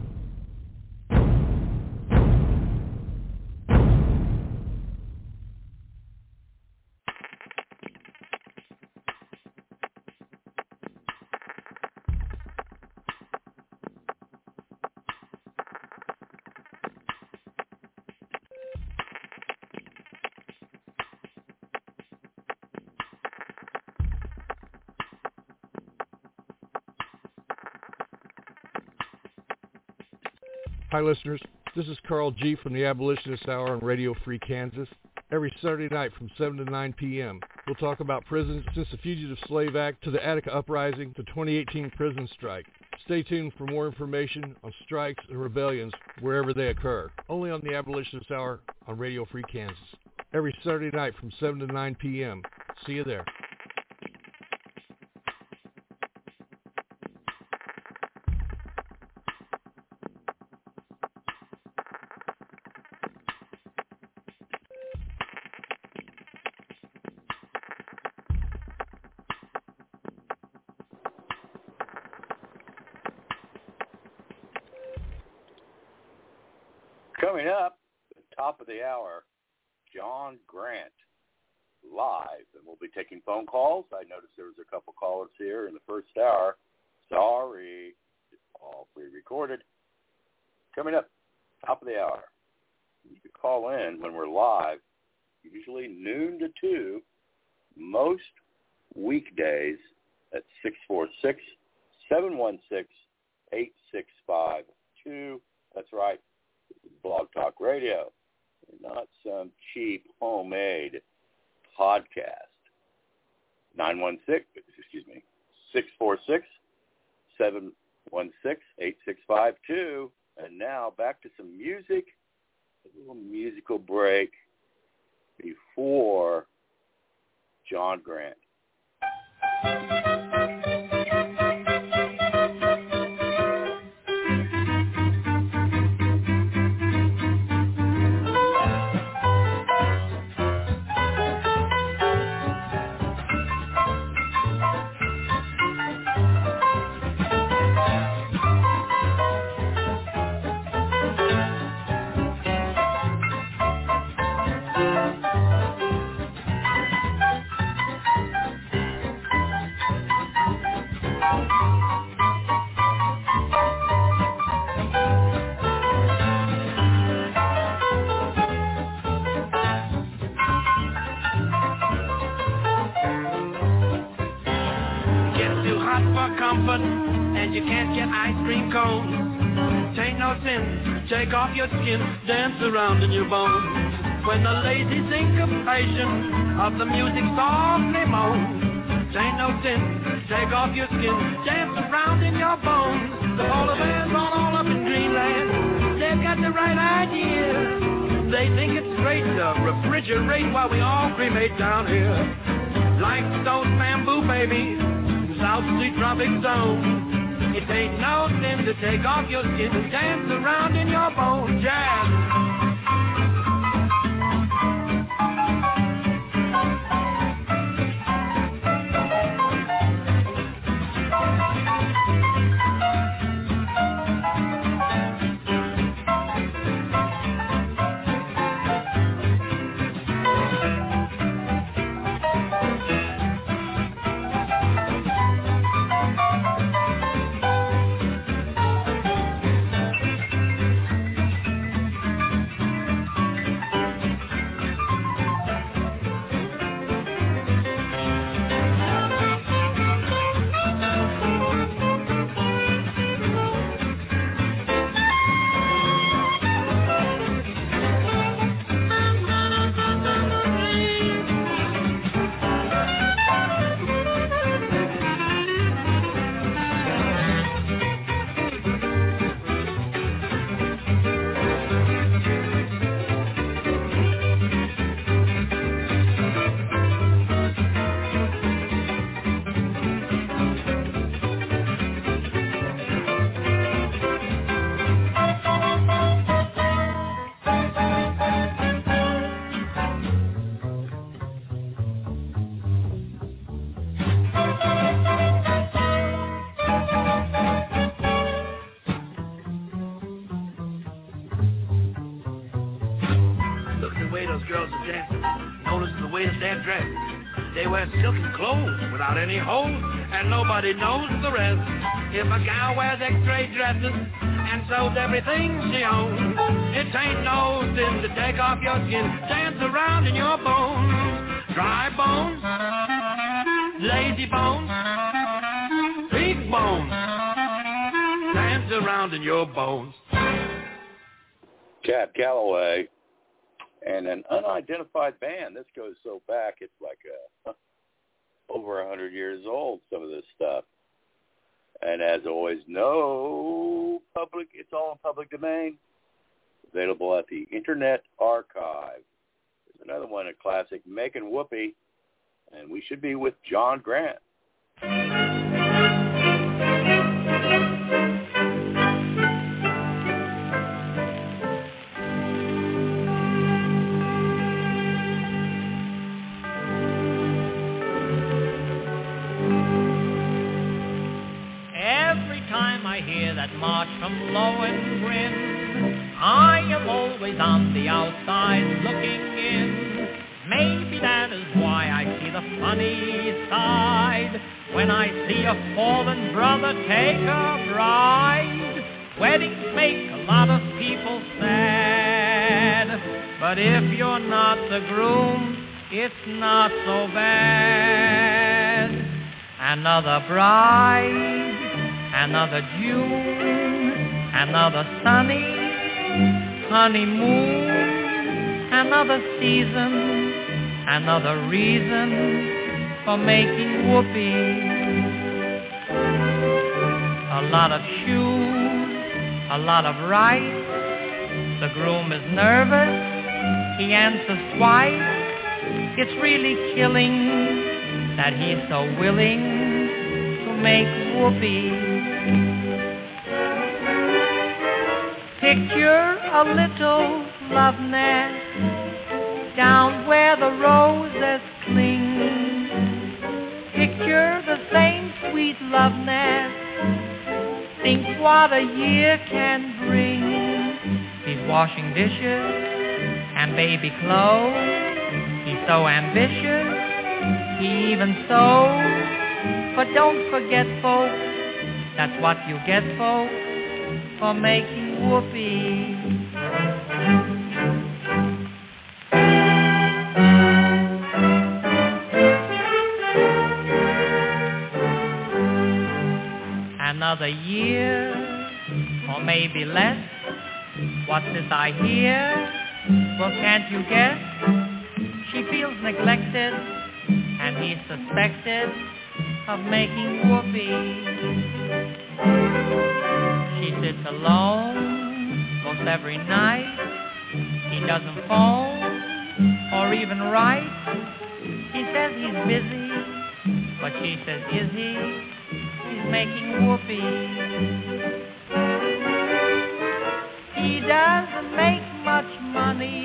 Hi, listeners. This is Carl G. from the Abolitionist Hour on Radio Free Kansas. Every Saturday night from 7 to 9 p.m., we'll talk about prisons since the Fugitive Slave Act to the Attica Uprising to 2018 prison strike. Stay tuned for more information on strikes and rebellions wherever they occur. Only on the Abolitionist Hour on Radio Free Kansas. Every Saturday night from 7 to 9 p.m. See you there. Coming up, at the top of the hour, John Grant, live. And we'll be taking phone calls. I noticed there was a couple callers here in the first hour. Sorry, it's all pre-recorded. Coming up, top of the hour. You can call in when we're live, usually noon to 2, most weekdays at 646-716-8652. That's right. Blog Talk Radio, not some cheap homemade podcast. 646-716-8652. And now back to some music, a little musical break before John Grant. Take off your skin, dance around in your bones. When the lazy syncopation of the music softly moans. Ain't no sin, take off your skin, dance around in your bones. The polar bears all up in dreamland, they've got the right idea. They think it's great to refrigerate while we all cremate down here. Like those bamboo babies in South Sea tropic zone. It ain't no sin to take off your skin and dance around in your bones. Jazz. is their dress. They wear silken clothes without any holes, and nobody knows the rest. If a gal wears X-ray dresses and sells everything she owns, it ain't no sin to take off your skin, dance around in your bones. Dry bones, lazy bones, big bones, dance around in your bones. Cab Calloway and an unidentified band. This goes so back, it's like over 100 years old, some of this stuff. And as always, it's all in public domain, available at the Internet Archive. There's another one, a classic, Making Whoopee, and we should be with John Grant. I hear that march from Lohengrin, I am always on the outside looking in. Maybe that is why I see the funny side when I see a fallen brother take a bride. Weddings make a lot of people sad, but if you're not the groom, it's not so bad. Another bride, another June, another sunny honeymoon, another season, another reason for making whoopee. A lot of shoes, a lot of rice, the groom is nervous, he answers twice. It's really killing that he's so willing to make whoopee. Picture a little love nest down where the roses cling. Picture the same sweet love nest. Think what a year can bring. He's washing dishes and baby clothes. He's so ambitious, he even sews. But don't forget, folks, that's what you get, folks, for making whoopee. Another year, or maybe less. What's this I hear? Well, can't you guess? She feels neglected, and he's suspected of making whoopee. She sits alone most every night. He doesn't phone or even write. He says he's busy, but she says, is he? He's making whoopee. He doesn't make much money,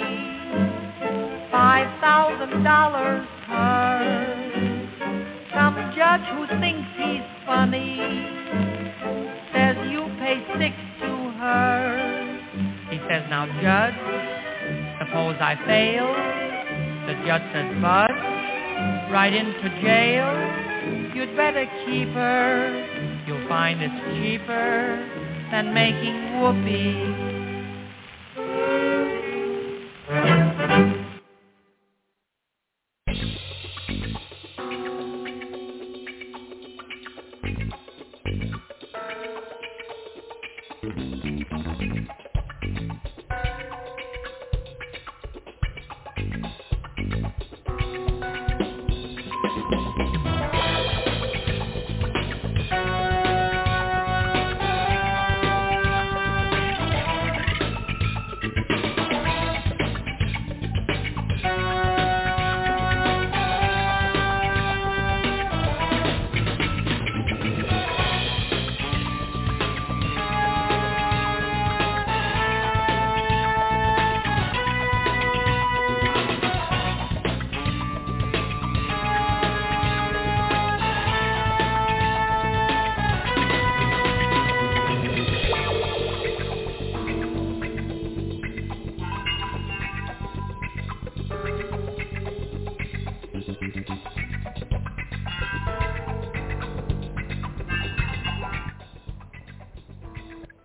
$5,000 per. Some judge who thinks he's funny says you pay $6 to her. He says, now judge, suppose I fail. The judge says, but right into jail. You'd better keep her. You'll find it's cheaper than making whoopee.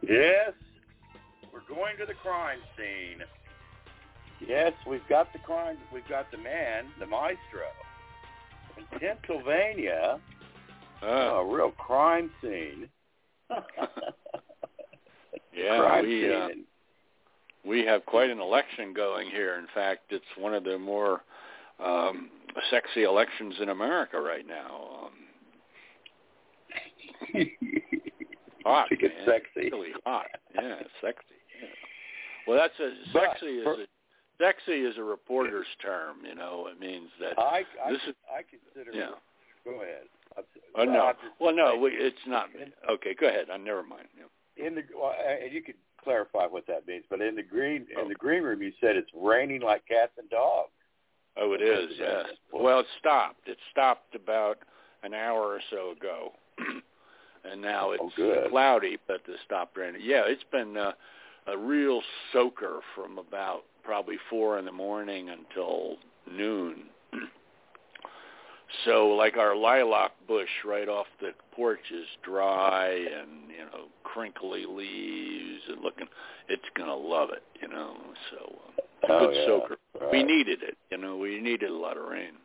Yes, we're going to the crime scene. Yes, we've got the crime. We've got the man, the maestro. In Pennsylvania, a real crime scene. Yeah, we have quite an election going here. In fact, it's one of the more sexy elections in America right now. Hot, man. Sexy. Really hot. Yeah, sexy. Yeah. Well, sexy is a reporter's term. You know, it means that I consider. Yeah. Go ahead. It's not. Okay, go ahead. Never mind. Yeah. And you could clarify what that means. But in the green room, you said it's raining like cats and dogs. Oh, it is. Yes. Well, it stopped. It stopped about an hour or so ago, and now it's cloudy, but it stopped raining. Yeah, it's been a real soaker from about probably 4 a.m. until noon. So, like our lilac bush right off the porch is dry and, crinkly leaves and looking, it's going to love it, So, good soaker. Right. We needed it, we needed a lot of rain.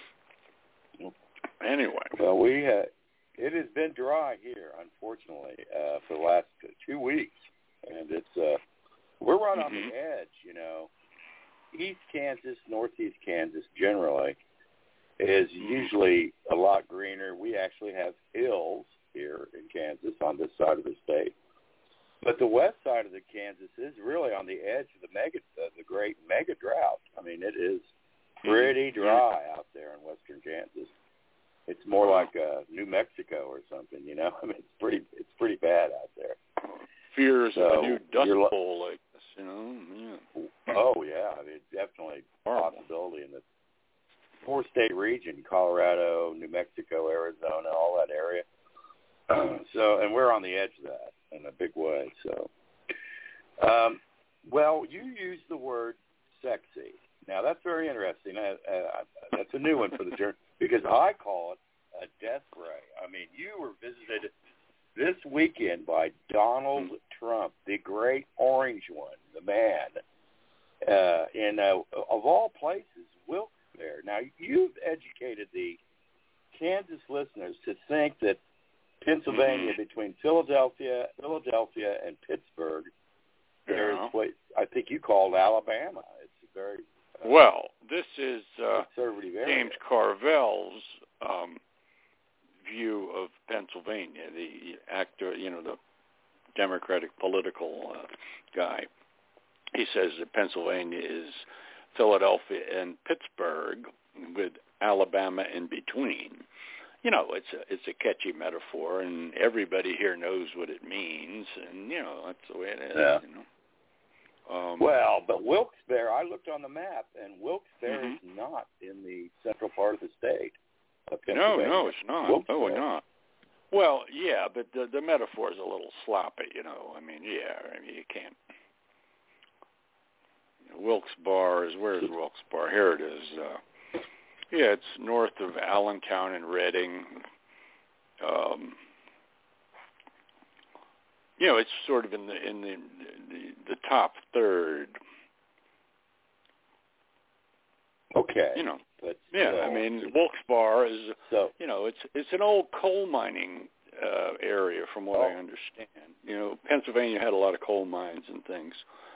Anyway. Well, it has been dry here, unfortunately, for the last 2 weeks. And we're right on the edge, East Kansas, Northeast Kansas generally is usually a lot greener. We actually have hills here in Kansas on this side of the state. But the west side of the Kansas is really on the edge of the great mega drought. I mean, it is pretty dry out there in western Kansas. It's more like New Mexico or something, I mean, it's pretty bad out there. Fears of a new dust bowl like this, Yeah. Oh, yeah. I mean, definitely a possibility in the 4-state region, Colorado, New Mexico, Arizona, all that area. And we're on the edge of that in a big way. So, well, you used the word sexy. Now, that's very interesting. That's a new one for the journal because I call it a death ray. I mean, you were visited this weekend by Donald Trump, the great orange one, the man, in, of all places, Wilkes-Barre. Now, you've educated the Kansas listeners to think that Pennsylvania, between Philadelphia and Pittsburgh, there's what I think you called Alabama. It's a very this is conservative area. James Carville's view of Pennsylvania, the actor, the Democratic political guy. He says that Pennsylvania is Philadelphia and Pittsburgh with Alabama in between. It's a catchy metaphor, and everybody here knows what it means, and that's the way it is. Yeah. But Wilkes-Barre, I looked on the map, and Wilkes-Barre is not in the central part of the state. No, it's not. Oh, not. Well, yeah, but the metaphor is a little sloppy, I mean, you can't. Wilkes-Barre where's Wilkes-Barre? Here it is. It's north of Allentown and Reading. It's sort of in the top third. Okay. I mean, Wilkes-Barre is, it's an old coal mining area from what I understand. Pennsylvania had a lot of coal mines and things.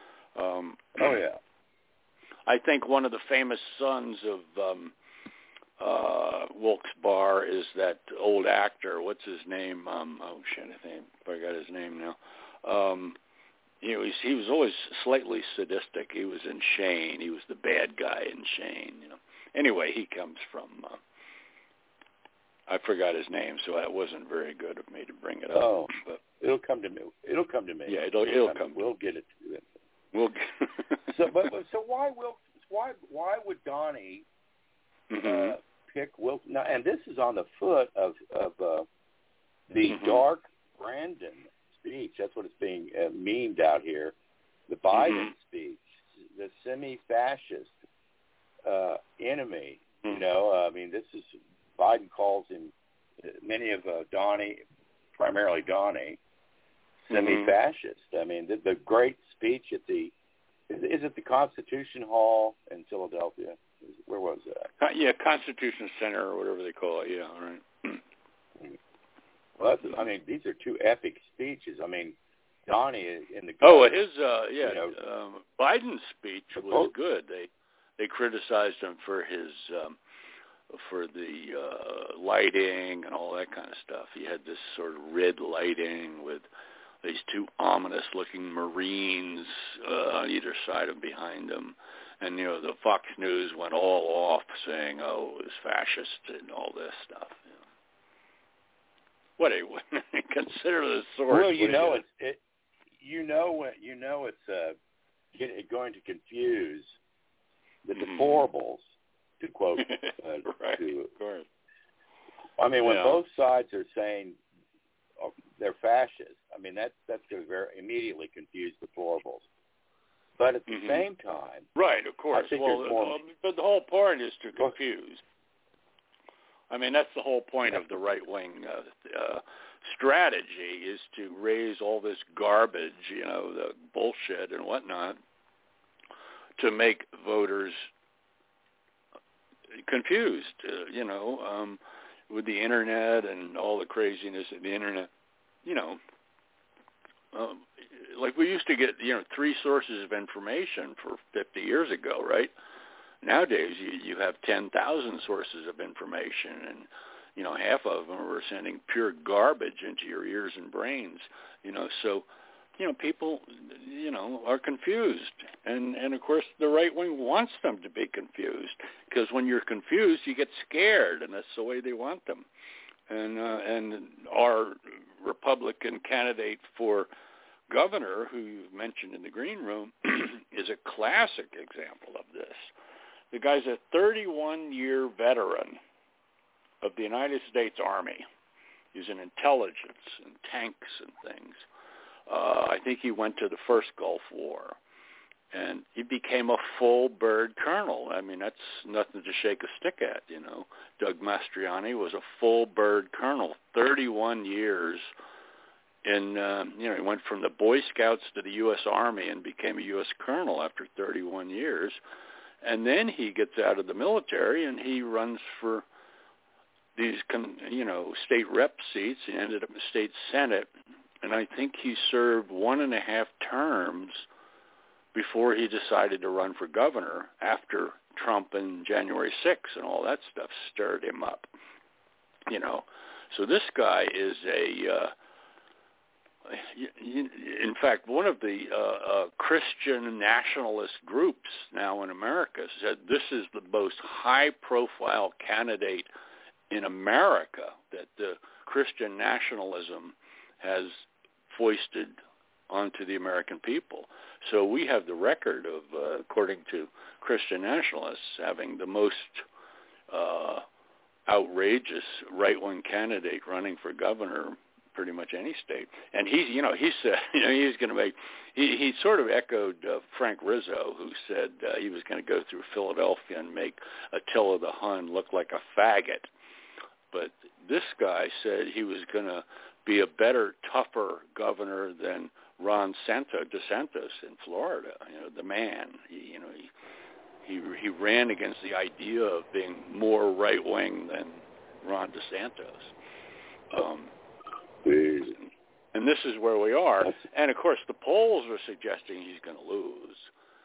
I think one of the famous sons of Wilkes-Barre is that old actor. What's his name? I forgot his name now. He was always slightly sadistic. He was in Shane. He was the bad guy in Shane. Anyway, he comes from. I forgot his name, so that wasn't very good of me to bring it up. Oh, but it'll come to me. Yeah, it'll come. We'll get it to it. So why would Donnie pick Wilkes? Now, and this is on the foot of the dark Brandon speech. That's what it's being memed out here. The Biden speech, the semi-fascist enemy. I mean, this is Biden calls him many of Donnie, primarily Donnie, semi-fascist. I mean, the great speech at the is it the Constitution Hall in Philadelphia? Where was that? Yeah, Constitution Center or whatever they call it. Yeah, all right. Well, I mean, these are two epic speeches. I mean, Donnie in the Biden's speech was good. They criticized him for his for the lighting and all that kind of stuff. He had this sort of red lighting with these two ominous-looking Marines on either side and behind him. And, you know, the Fox News went all off saying, oh, it was fascist and all this stuff. You know. What do you consider the source? Well, it's going to confuse the deplorables, to quote. Right, of course. I mean, when both sides are saying they're fascist, I mean, that's going to immediately confuse deplorables. But at the same time... Right, of course. But the whole point is to confuse. I mean, that's the whole point of the right-wing strategy, is to raise all this garbage, you know, the bullshit and whatnot, to make voters confused, with the Internet and all the craziness of the Internet. You know, like we used to get, 3 sources of information for 50 years ago, right? Nowadays, you have 10,000 sources of information, and, half of them are sending pure garbage into your ears and brains, so, people, are confused. And of course, the right wing wants them to be confused, because when you're confused, you get scared, and that's the way they want them. And our Republican candidate for governor, who you mentioned in the green room, is a classic example of this. The guy's a 31-year veteran of the United States Army. He's in intelligence and tanks and things. I think he went to the first Gulf War. And he became a full bird colonel. I mean, that's nothing to shake a stick at, Doug Mastriani was a full bird colonel, 31 years. And, he went from the Boy Scouts to the U.S. Army and became a U.S. colonel after 31 years. And then he gets out of the military and he runs for these, state rep seats. He ended up in the state Senate. And I think he served 1.5 terms before he decided to run for governor after Trump and January 6th and all that stuff stirred him up. So this guy is in fact, one of the Christian nationalist groups now in America said this is the most high-profile candidate in America that the Christian nationalism has foisted onto the American people. So we have the record of, according to Christian nationalists, having the most outrageous right-wing candidate running for governor pretty much any state. And he said, he's going to make, he sort of echoed Frank Rizzo, who said he was going to go through Philadelphia and make Attila the Hun look like a faggot. But this guy said he was going to be a better, tougher governor than Ron DeSantis in Florida. The man. He ran against the idea of being more right wing than Ron DeSantis. And this is where we are. And of course, the polls are suggesting he's going to lose.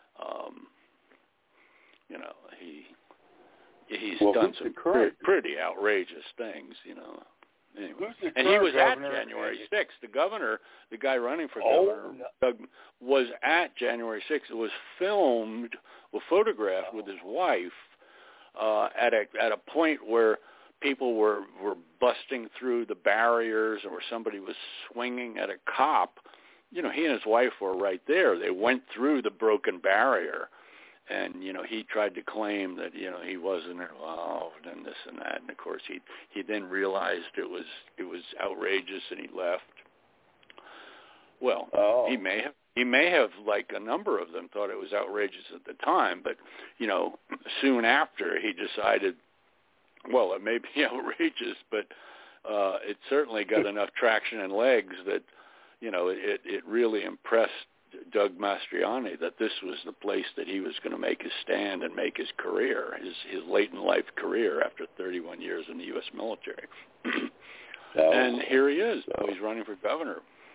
He's done some pretty outrageous things. Anyway. And he was at January 6th. The governor, the guy running for governor, Doug, was at January 6th. It was filmed, photographed with his wife at a point where people were busting through the barriers, or where somebody was swinging at a cop. He and his wife were right there. They went through the broken barrier. And, he tried to claim that, he wasn't involved and this and that. And, of course, he then realized it was outrageous and he left. Well, he may have, like a number of them, thought it was outrageous at the time. But, soon after he decided, well, it may be outrageous, but it certainly got enough traction and legs that, it really impressed Doug Mastriani that this was the place that he was going to make his stand and make his career, his late-in-life career after 31 years in the U.S. military. And here he is. He's running for governor.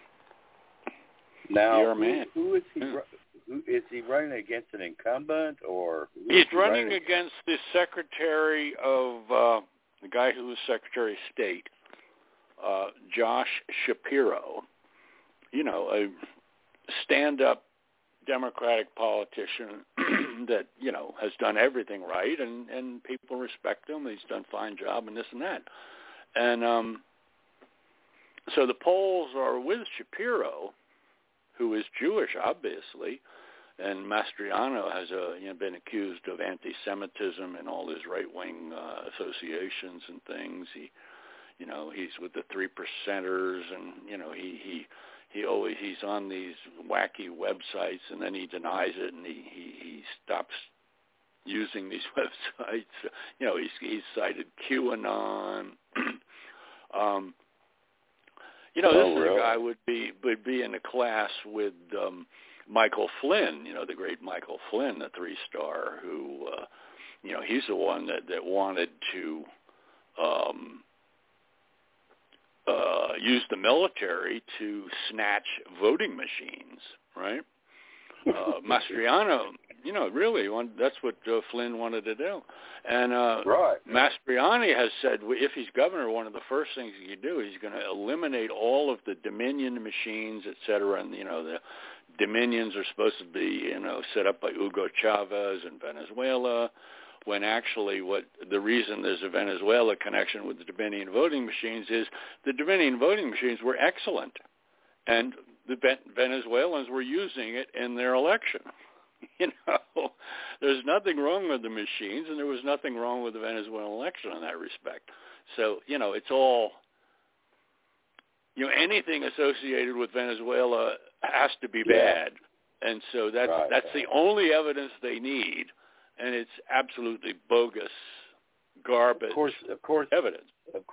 Now, who is he? Is he running against an incumbent, or he's running against the Secretary of the guy who was Secretary of State, Josh Shapiro? A stand-up Democratic politician that has done everything right, and people respect him. He's done a fine job, and this and that, and so the polls are with Shapiro, who is Jewish, obviously, and Mastriano has been accused of anti-Semitism and all his right-wing associations and things. He's with the 3%ers, and he's on these wacky websites, and then he denies it, and he stops using these websites. He's cited QAnon. This is a guy would be in a class with Michael Flynn, the great Michael Flynn, the 3-star, who, he's the one that wanted to use the military to snatch voting machines, right? Mastriano, really, that's what Flynn wanted to do. And Mastriani has said if he's governor, one of the first things he could do, he's going to eliminate all of the Dominion machines, et cetera. And, the Dominions are supposed to be, set up by Hugo Chavez in Venezuela, when actually the reason there's a Venezuela connection with the Dominion voting machines is the Dominion voting machines were excellent. And the Venezuelans were using it in their election. There's nothing wrong with the machines, and there was nothing wrong with the Venezuelan election in that respect. So, it's all, anything associated with Venezuela has to be bad. And so that's the only evidence they need, and it's absolutely bogus, garbage evidence. Of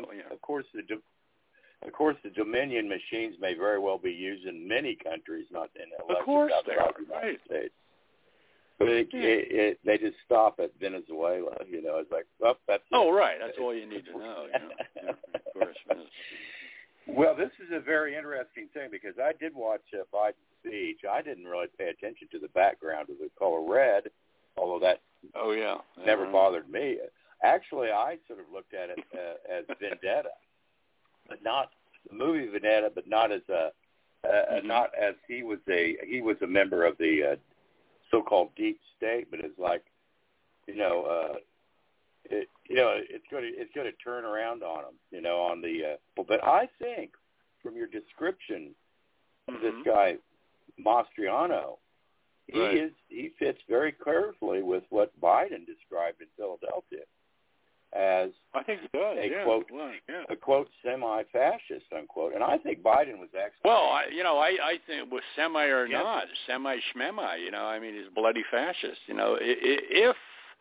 course, the Dominion machines may very well be used in many countries, not in elections outside the United States. But they just stop at Venezuela. It's like, well, that's that's all you need to know. Of course. Well, this is a very interesting thing because I did watch Biden's speech. I didn't really pay attention to the background of the color red, although that never bothered me. Actually, I sort of looked at it as Vendetta. But not the movie Vendetta, but not as not as he was a member of the so-called deep state, but it's like it's going to turn around on him, on the. But I think from your description of this guy Mastriano, he fits very carefully with what Biden described in Philadelphia as I think he does, a quote semi-fascist unquote, and I think Biden was actually. Well, I think it was semi or not, semi-schmemi. He's a bloody fascist. If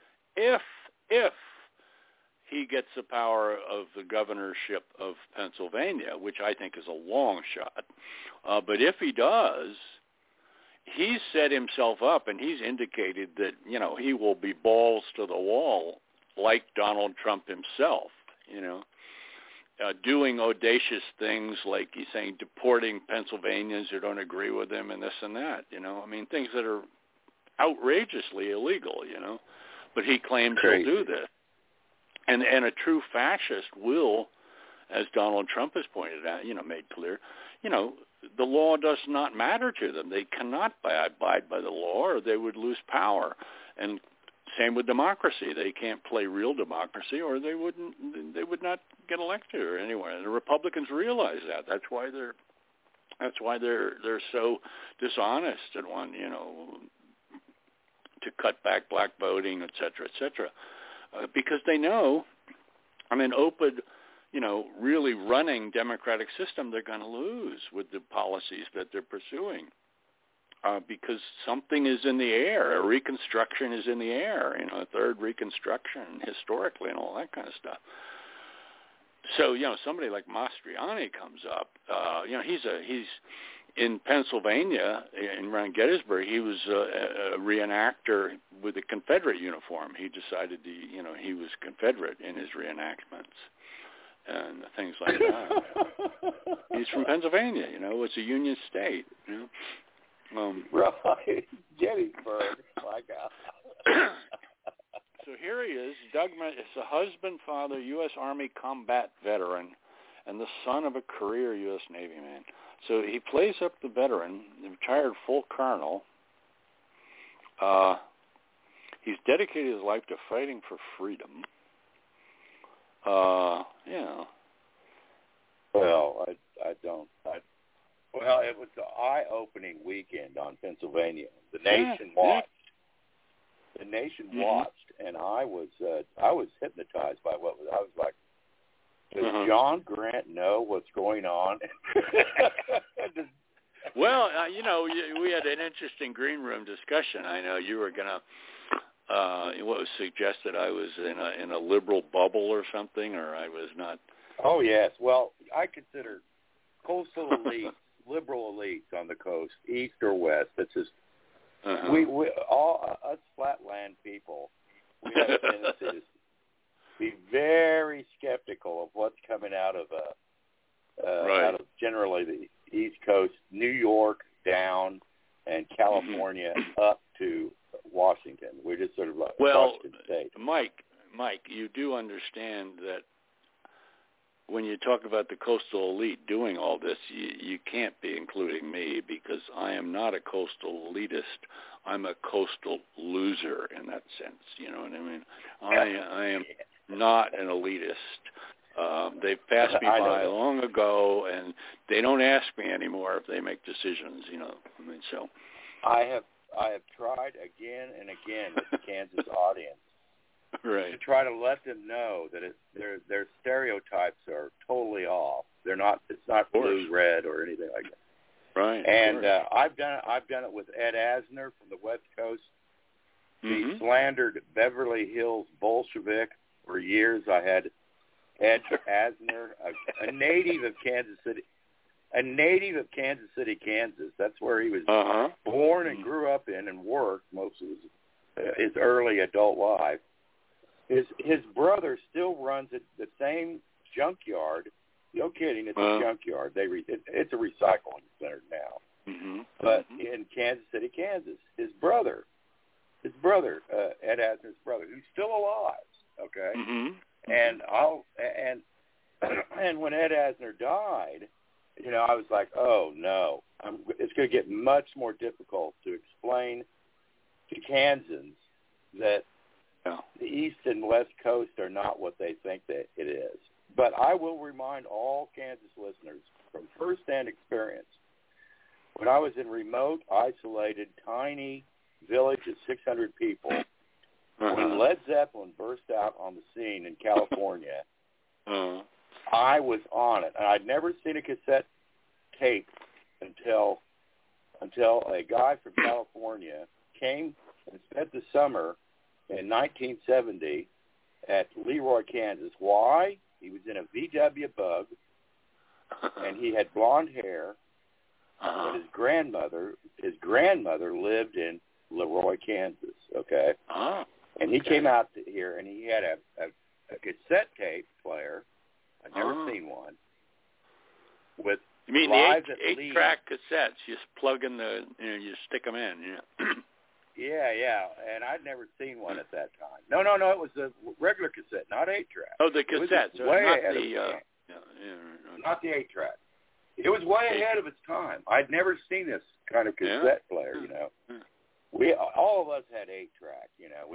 he gets the power of the governorship of Pennsylvania, which I think is a long shot, but if he does, he's set himself up, and he's indicated that he will be balls to the wall. Like Donald Trump himself, doing audacious things like he's saying deporting Pennsylvanians who don't agree with him and this and that, things that are outrageously illegal, but he claims he'll do this. And a true fascist will, as Donald Trump has pointed out, made clear, the law does not matter to them. They cannot abide by the law or they would lose power. And same with democracy. They can't play real democracy, or they would not get elected or anywhere. The Republicans realize that. That's why they're so dishonest and want to cut back black voting, et cetera, because they know. OPID, really running democratic system, they're going to lose with the policies that they're pursuing. Because something is in the air. A reconstruction is in the air, a third reconstruction historically and all that kind of stuff. So, somebody like Mastriani comes up. He's in Pennsylvania, around Gettysburg. He was a reenactor with a Confederate uniform. He decided he was Confederate in his reenactments and things like that. He's from Pennsylvania. It's a Union state. Right, Gettysburg. My God. So here he is. Doug is a husband, father, U.S. Army combat veteran, and the son of a career U.S. Navy man. So he plays up the veteran, the retired full colonel. He's dedicated his life to fighting for freedom. Well, well, it was the eye-opening weekend on Pennsylvania. The nation watched. The nation watched, and I was hypnotized by what I was like. Does John Grant know what's going on? Well, we had an interesting green room discussion. I know you were gonna. What was suggested? I was in a liberal bubble or something, or I was not. Oh yes. Well, I consider coastal elites, liberal elites on the coast, east or west. That's just we all us flatland people. We have a tendency to be very skeptical of what's coming out of out of generally the East Coast, New York down, and California up to Washington. We're just sort of like Washington State. Mike, you do understand that when you talk about the coastal elite doing all this, you can't be including me because I am not a coastal elitist. I'm a coastal loser in that sense. You know what I mean? I am not an elitist. They've passed me by long ago, and they don't ask me anymore if they make decisions. So I have tried again and again with the Kansas audience to try to let them know that their stereotypes are totally off. They're not. It's not blue, red, or anything like that. Right. And I've done it with Ed Asner from the West Coast. He slandered Beverly Hills Bolshevik for years. I had Ed Asner, a native of Kansas City. A native of Kansas City, Kansas. That's where he was born and grew up in and worked most of his early adult life. His brother still runs the same junkyard. No kidding, it's a junkyard. It's a recycling center now. But in Kansas City, Kansas, his brother, Ed Asner's brother, who's still alive. Okay, and when Ed Asner died, I was like, oh no, it's going to get much more difficult to explain to Kansans that the East and West Coast are not what they think that it is. But I will remind all Kansas listeners from firsthand experience, when I was in remote, isolated, tiny village of 600 people, when Led Zeppelin burst out on the scene in California, I was on it. And I'd never seen a cassette tape until a guy from California came and spent the summer in 1970 at Leroy, Kansas. Why? He was in a VW Bug, and he had blonde hair. And his grandmother lived in Leroy, Kansas. Okay, and he came out here, and he had a cassette tape player. I'd never seen one. With you mean the eight-track cassettes? You just plug in you stick them in. Yeah, and I'd never seen one at that time. No, it was a regular cassette, not 8-track. Oh, the cassettes, not the 8-track. It was way ahead of its time. I'd never seen this kind of cassette player. We all of us had 8-track.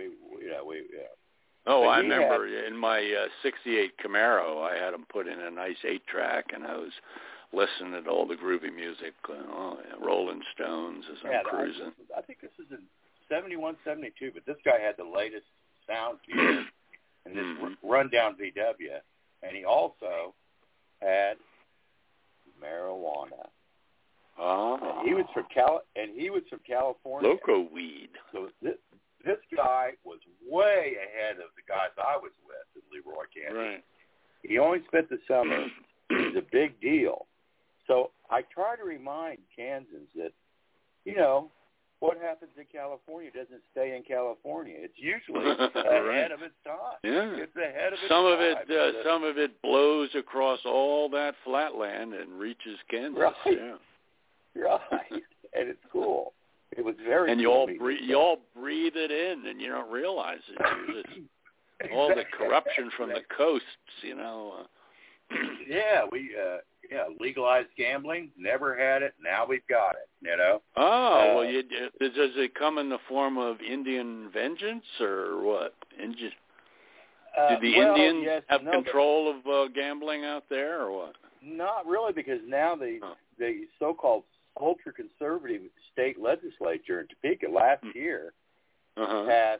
Oh, I remember in my '68 Camaro, I had them put in a nice 8-track, and I was listening to all the groovy music, Rolling Stones as I'm cruising. I think this is in 71, 72, but this guy had the latest sound gear and this rundown VW, and he also had marijuana. And he was from California. Loco weed. So this guy was way ahead of the guys I was with in Leroy, Kansas. Right. He only spent the summer. It's a big deal. So I try to remind Kansans that, you know, what happens in California doesn't stay in California. It's usually ahead of its time. Yeah. It's ahead of its some time. Some of it blows across all that flatland and reaches Kansas. Right. Yeah. Right. And it's cool. It was very and cool. you all breathe it in, and you don't realize it. It's all the corruption from the coasts, you know. Yeah, we legalized gambling. Never had it. Now we've got it. You know. Oh well, does it come in the form of Indian vengeance or what? Did the Indians have control of gambling out there, or what? Not really, because now the so-called ultra-conservative state legislature in Topeka last year passed.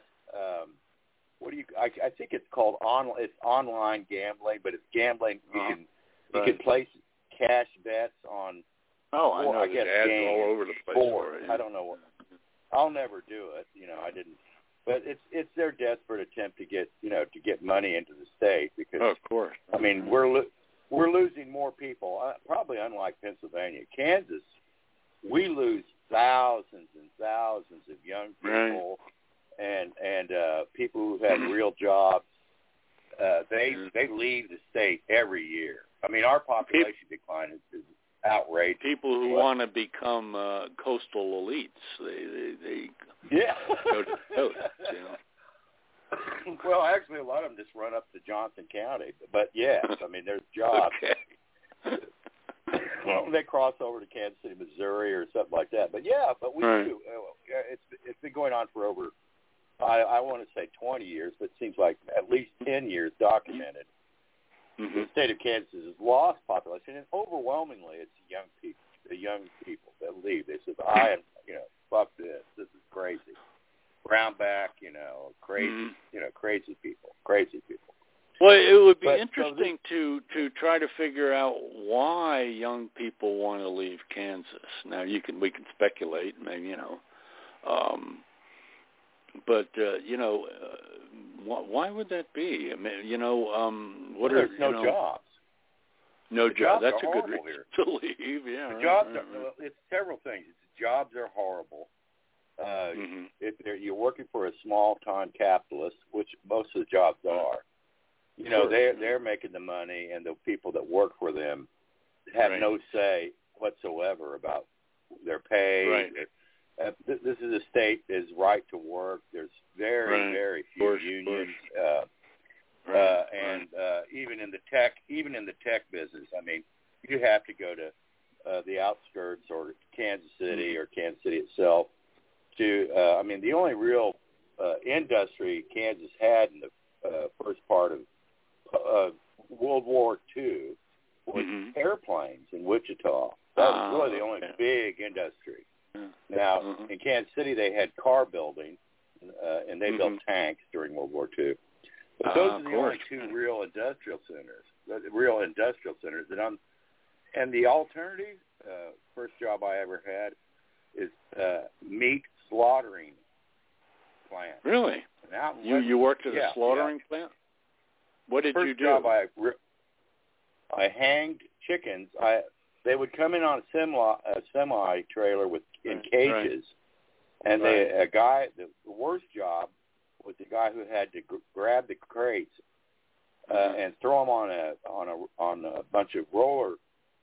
I think it's called online gambling, but it's gambling. You can place cash bets on. I guess ads games, all over the place. For it. I don't know what. I'll never do it. You know, I didn't. But it's their desperate attempt to get money into the state because. Oh, of course. I mean, we're losing more people. Probably unlike Pennsylvania, Kansas, we lose thousands and thousands of young people. Right. And people who have real jobs, they leave the state every year. I mean, our population decline is outrageous. People who want to become coastal elites, they go to the coast. You know. Well, actually, a lot of them just run up to Johnson County. But yes, I mean, there's jobs. Okay. Well, they cross over to Kansas City, Missouri, or something like that. But we do. It's been going on for over. I want to say 20 years, but it seems like at least 10 years documented. Mm-hmm. The state of Kansas has lost population, and overwhelmingly it's the young people that leave. They say, fuck this. This is crazy. Brownback, crazy people. Well, it would be interesting to try to figure out why young people want to leave Kansas. Now, we can speculate, maybe, but why would that be? I mean, there's no jobs. No jobs. That's a good reason here to leave. Yeah, the jobs it's several things. Jobs are horrible. If you're working for a small-time capitalist, which most of the jobs are, they're making the money, and the people that work for them have no say whatsoever about their pay. Right. This is a state that is right to work. There's very few unions, and even in the tech business, I mean, you have to go to the outskirts or Kansas City or Kansas City itself to. I mean, the only real industry Kansas had in the first part of World War II was airplanes in Wichita. That was really the only big industry. Now, in Kansas City, they had car building, and they built tanks during World War II. But those are the only two real industrial centers. And the alternative, first job I ever had, is meat slaughtering plant. Really? You worked at a slaughtering plant? What did you do? First job I hanged chickens. They would come in on a semi trailer in cages, and the worst job was the guy who had to grab the crates and throw them on a bunch of rollers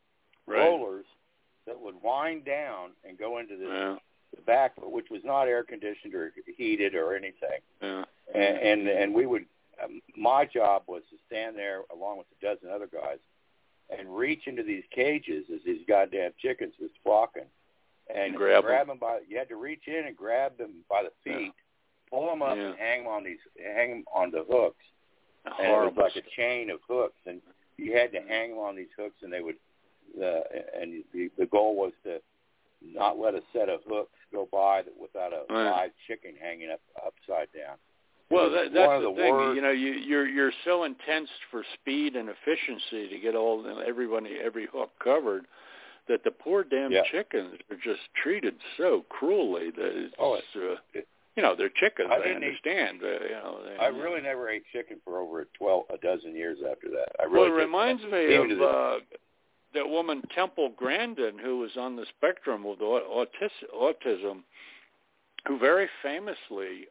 that would wind down and go into the back, which was not air conditioned or heated or anything. Yeah. And we would. My job was to stand there along with a dozen other guys and reach into these cages as these goddamn chickens was flocking, and grab them by. You had to reach in and grab them by the feet, pull them up, and hang them on the hooks. And it was like a chain of hooks, and you had to hang them on these hooks, and they would. And the goal was to not let a set of hooks go by without a live chicken hanging upside down. Well, that's the thing. Worst. You're so intense for speed and efficiency to get every hook covered, that the poor damn chickens are just treated so cruelly that they're chickens. I understand. I really never ate chicken for over a dozen years after that. It reminds me of that woman Temple Grandin, who was on the spectrum with autism, who very famously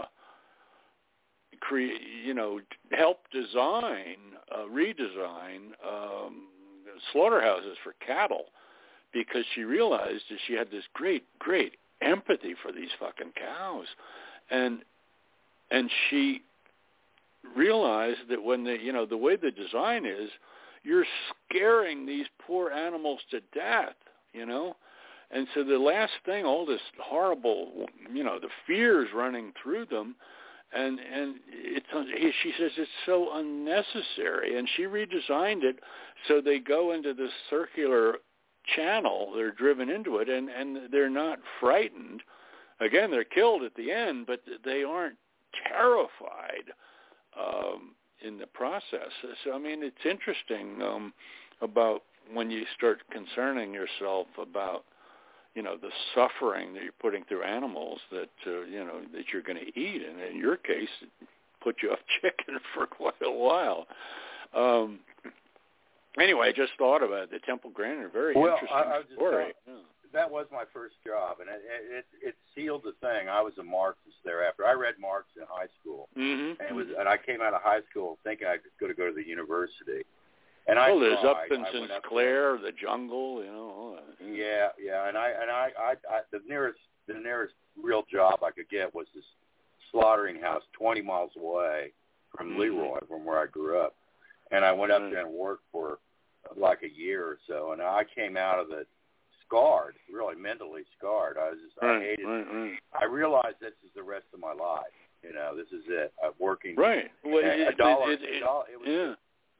helped redesign slaughterhouses for cattle, because she realized that she had this great empathy for these fucking cows, and she realized that when the way the design is, you're scaring these poor animals to death, and so the last thing, all this horrible, the fears running through them, and she says it's so unnecessary, and she redesigned it so they go into this circular channel, they're driven into it, and they're not frightened. Again, they're killed at the end, but they aren't terrified in the process. So, I mean, it's interesting about when you start concerning yourself about, the suffering that you're putting through animals that, that you're going to eat. And in your case, it put you off chicken for quite a while. Anyway, I just thought about it. The Temple Grandin, very interesting story. That was my first job, and it sealed the thing. I was a Marxist thereafter. I read Marx in high school, and I came out of high school thinking I was going to go to the university. And there's Upton Sinclair, The Jungle, all that. Yeah, and I the nearest real job I could get was this slaughtering house 20 miles away from Leroy, from where I grew up, and I went up there and worked for like a year or so, and I came out of it scarred, really mentally scarred. I hated it. I realized this is the rest of my life. This is it. I'm working. Right. Well, it was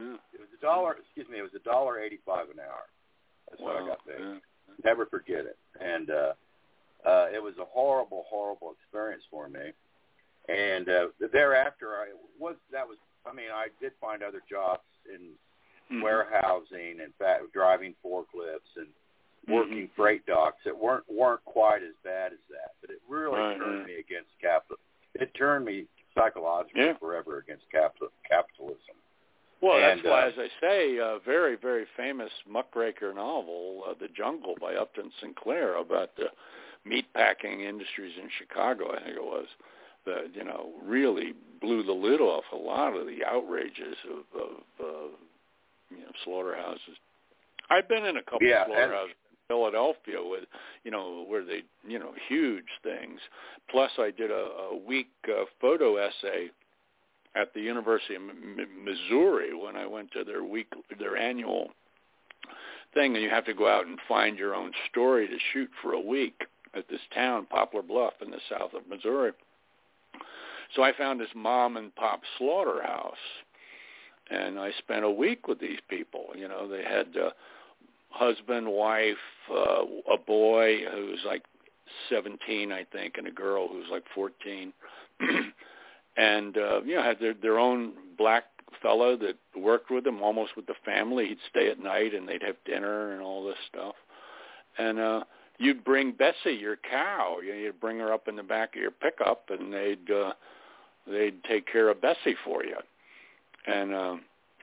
$1.85 an hour. That's what I got paid. Yeah. Never forget it. And it was a horrible, horrible experience for me. And thereafter, I did find other jobs in warehousing, in fact, driving forklifts and working freight docks that weren't quite as bad as that. But it really turned me against capitalism. It turned me psychologically forever against capitalism. Well, that's why, as I say, a very, very famous muckraker novel, The Jungle by Upton Sinclair, about the meatpacking industries in Chicago, I think it was, that, really blew the lid off a lot of the outrages of slaughterhouses. I've been in a couple of slaughterhouses in Philadelphia with, where they, huge things. Plus, I did a week photo essay at the University of Missouri when I went to their annual thing, and you have to go out and find your own story to shoot for a week at this town, Poplar Bluff, in the south of Missouri. So I found this mom and pop slaughterhouse, and I spent a week with these people. They had a husband, wife, a boy who was like 17, I think, and a girl who was like 14. And, had their own black fellow that worked with them, almost with the family. He'd stay at night, and they'd have dinner and all this stuff. And you'd bring Bessie, your cow. You'd bring her up in the back of your pickup, and they'd take care of Bessie for you. And,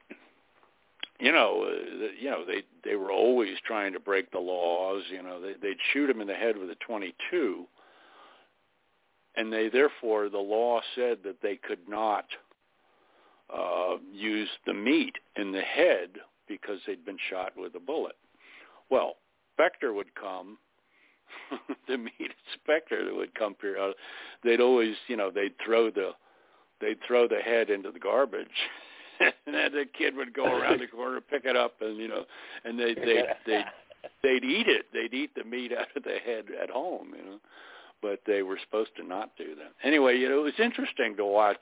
they were always trying to break the laws. They'd shoot him in the head with a .22. And therefore, the law said that they could not use the meat in the head because they'd been shot with a bullet. Well, Spectre would come, the meat inspector that would come periodically. They'd always, they'd throw the head into the garbage, and then the kid would go around the corner, pick it up, and and they'd eat it. They'd eat the meat out of the head at home, But they were supposed to not do that. Anyway, it was interesting to watch,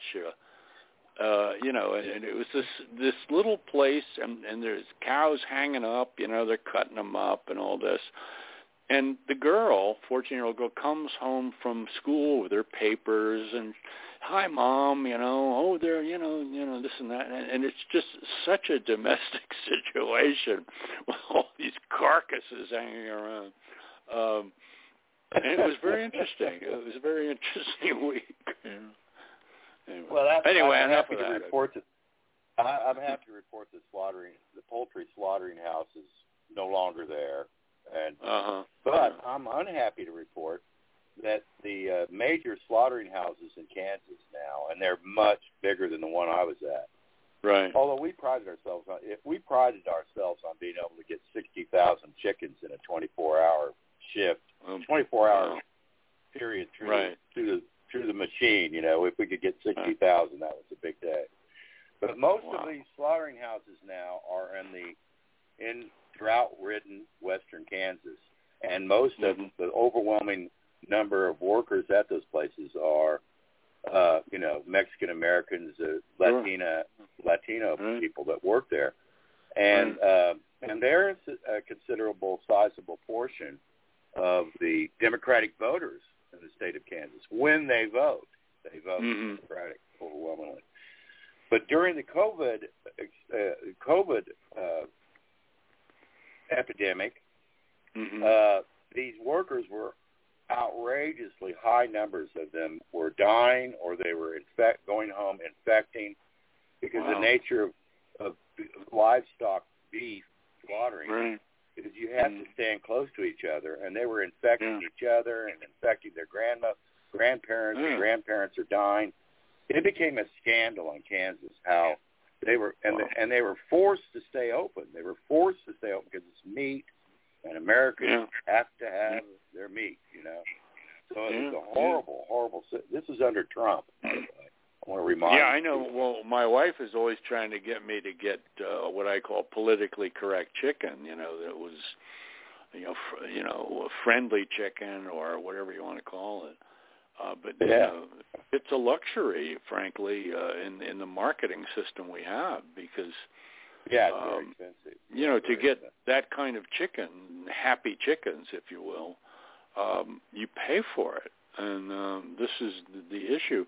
and it was this little place, and there's cows hanging up, they're cutting them up and all this. And the girl, 14-year-old girl, comes home from school with her papers and, hi, Mom, they're, this and that. And it's just such a domestic situation with all these carcasses hanging around. And it was very interesting. It was a very interesting week. Anyway, well, I'm enough happy of to that. report that. I'm happy to report the poultry slaughtering house is no longer there, and but I'm unhappy to report that the major slaughtering houses in Kansas now, and they're much bigger than the one I was at. Right. Although we prided ourselves on being able to get 60,000 chickens in a 24-hour shift, 24-hour period through the machine. If we could get 60,000, that was a big day. But most of these slaughtering houses now are in drought-ridden western Kansas, and most of them, the overwhelming number of workers at those places are, Mexican Americans, Latino people that work there, and there's a considerable, sizable portion of the Democratic voters in the state of Kansas. When they vote Democratic overwhelmingly. But during the COVID epidemic, these workers were outrageously high numbers of them were dying, or they were going home infecting, because the nature of livestock beef slaughtering is you have to stand close to each other, and they were infecting each other and infecting their grandparents. Their grandparents are dying. It became a scandal in Kansas how they were, and they were forced to stay open. They were forced to stay open because it's meat, and Americans have to have their meat, So it's a horrible. This is under Trump, by the way. I want to remind you. Yeah, I know. Well, my wife is always trying to get me to get what I call politically correct chicken. That was, a friendly chicken or whatever you want to call it. But it's a luxury, frankly, in the marketing system we have, because it's very expensive. To get that kind of chicken, happy chickens, if you will, you pay for it, and this is the issue.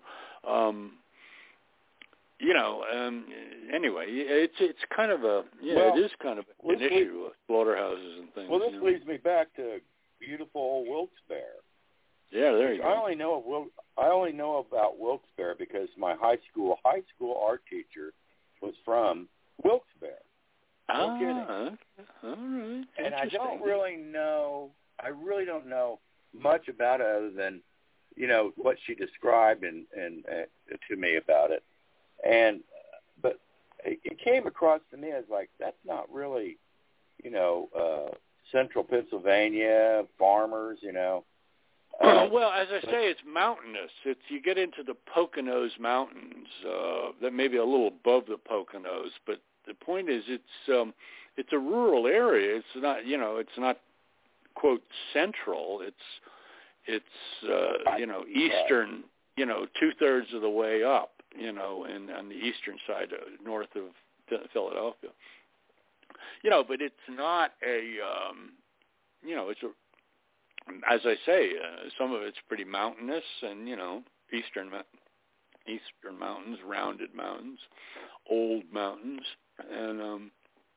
Anyway, it's kind of it is kind of an issue with slaughterhouses and things. Well, this leads me back to beautiful old Wilkes-Barre. Yeah, there you go. I only know about Wilkes-Barre because my high school art teacher was from Wilkes-Barre. No kidding. All right. And I really don't know much about it other than, what she described and to me about it. But it came across to me as like, that's not really, central Pennsylvania farmers, well, as I say, it's mountainous. You get into the Poconos Mountains, that may be a little above the Poconos, but the point is, it's a rural area. It's not, it's not, quote, central. It's eastern, 2/3 of the way up, on the eastern side, north of Philadelphia. But it's not it's a, as I say, some of it's pretty mountainous, and eastern mountains, rounded mountains, old mountains, and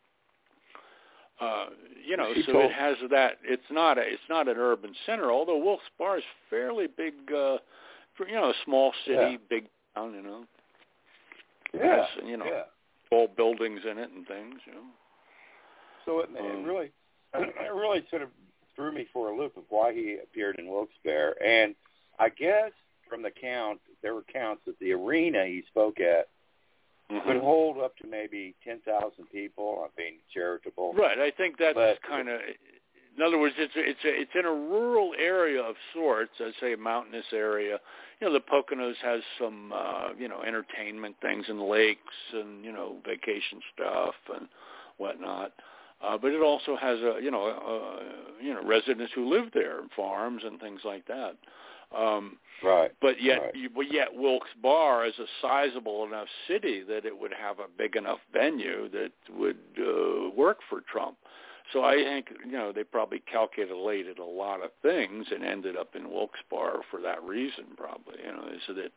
so it has that. It's not an urban center, although Wilkes-Barre is fairly big. For a small city, big town, Yeah. Has, tall buildings in it and things, So it really sort of threw me for a loop of why he appeared in Wilkes-Barre, and I guess from there were counts that the arena he spoke at could hold up to maybe 10,000 people. I'm being charitable. Right. I think that's kind of. In other words, it's in a rural area of sorts. I'd say a mountainous area. The Poconos has some entertainment things and lakes and vacation stuff and whatnot. But it also has residents who live there, and farms and things like that. Right. But yet Wilkes-Barre is a sizable enough city that it would have a big enough venue that would work for Trump. So I think they probably calculated a lot of things and ended up in Wilkes-Barre for that reason, probably. So that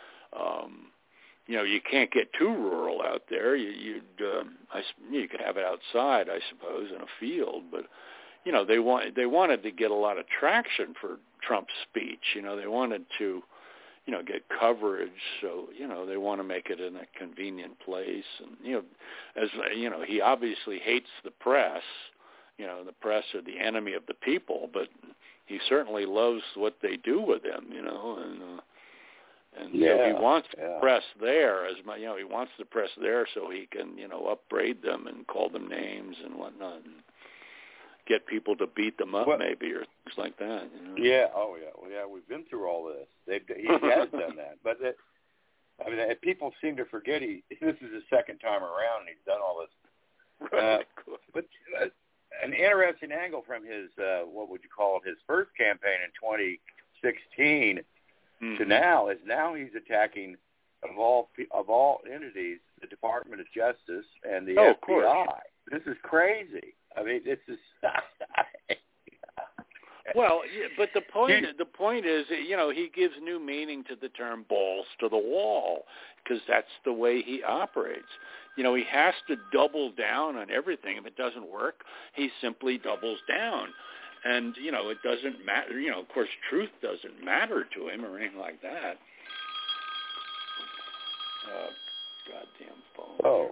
you can't get too rural out there. You could have it outside, I suppose, in a field, but they wanted to get a lot of traction for Trump's speech. They wanted to, get coverage. So, they want to make it in a convenient place. And, as he obviously hates the press. The press are the enemy of the people, but he certainly loves what they do with him, and so he wants the press there he wants the press there so he can, upbraid them and call them names and whatnot, and get people to beat them up maybe or things like that. Yeah. Oh yeah. Well, yeah. We've been through all this. He has done that, but people seem to forget this is his second time around and he's done all this. Right. But an interesting angle from his what would you call it? His first campaign in 2016 to now he's attacking of all entities the Department of Justice and the FBI. Of course. This is crazy. I mean, this is. Well, but the point is, he gives new meaning to the term "balls to the wall" because that's the way he operates. He has to double down on everything. If it doesn't work, he simply doubles down. And, it doesn't matter. Of course, truth doesn't matter to him or anything like that. Goddamn phone. Oh.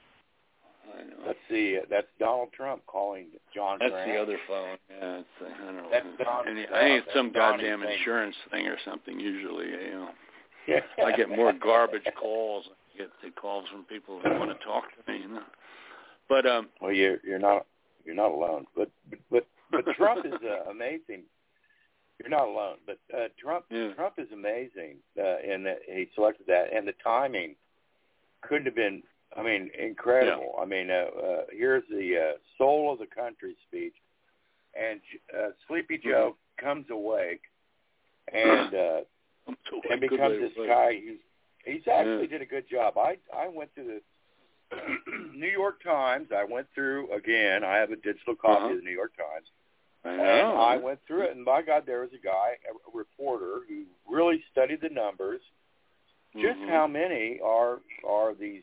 I know. That's Donald Trump calling John Grant. That's the other phone. Yeah, I don't know. That's Donald I think Trump. it's some goddamn insurance thing or something usually, Yeah. I get more garbage calls. I get the calls from people who want to talk to me, But well, you're not alone. But Trump is amazing. You're not alone. But Trump is amazing in that he selected that, and the timing couldn't have been. I mean, incredible. Yeah. I mean, here's the soul of the country speech, and Sleepy Joe comes awake and becomes this guy. He's actually did a good job. I went through the New York Times. I went through again. I have a digital copy of the New York Times, and I went through it. And by God, there was a guy, a reporter, who really studied the numbers. Just how many are the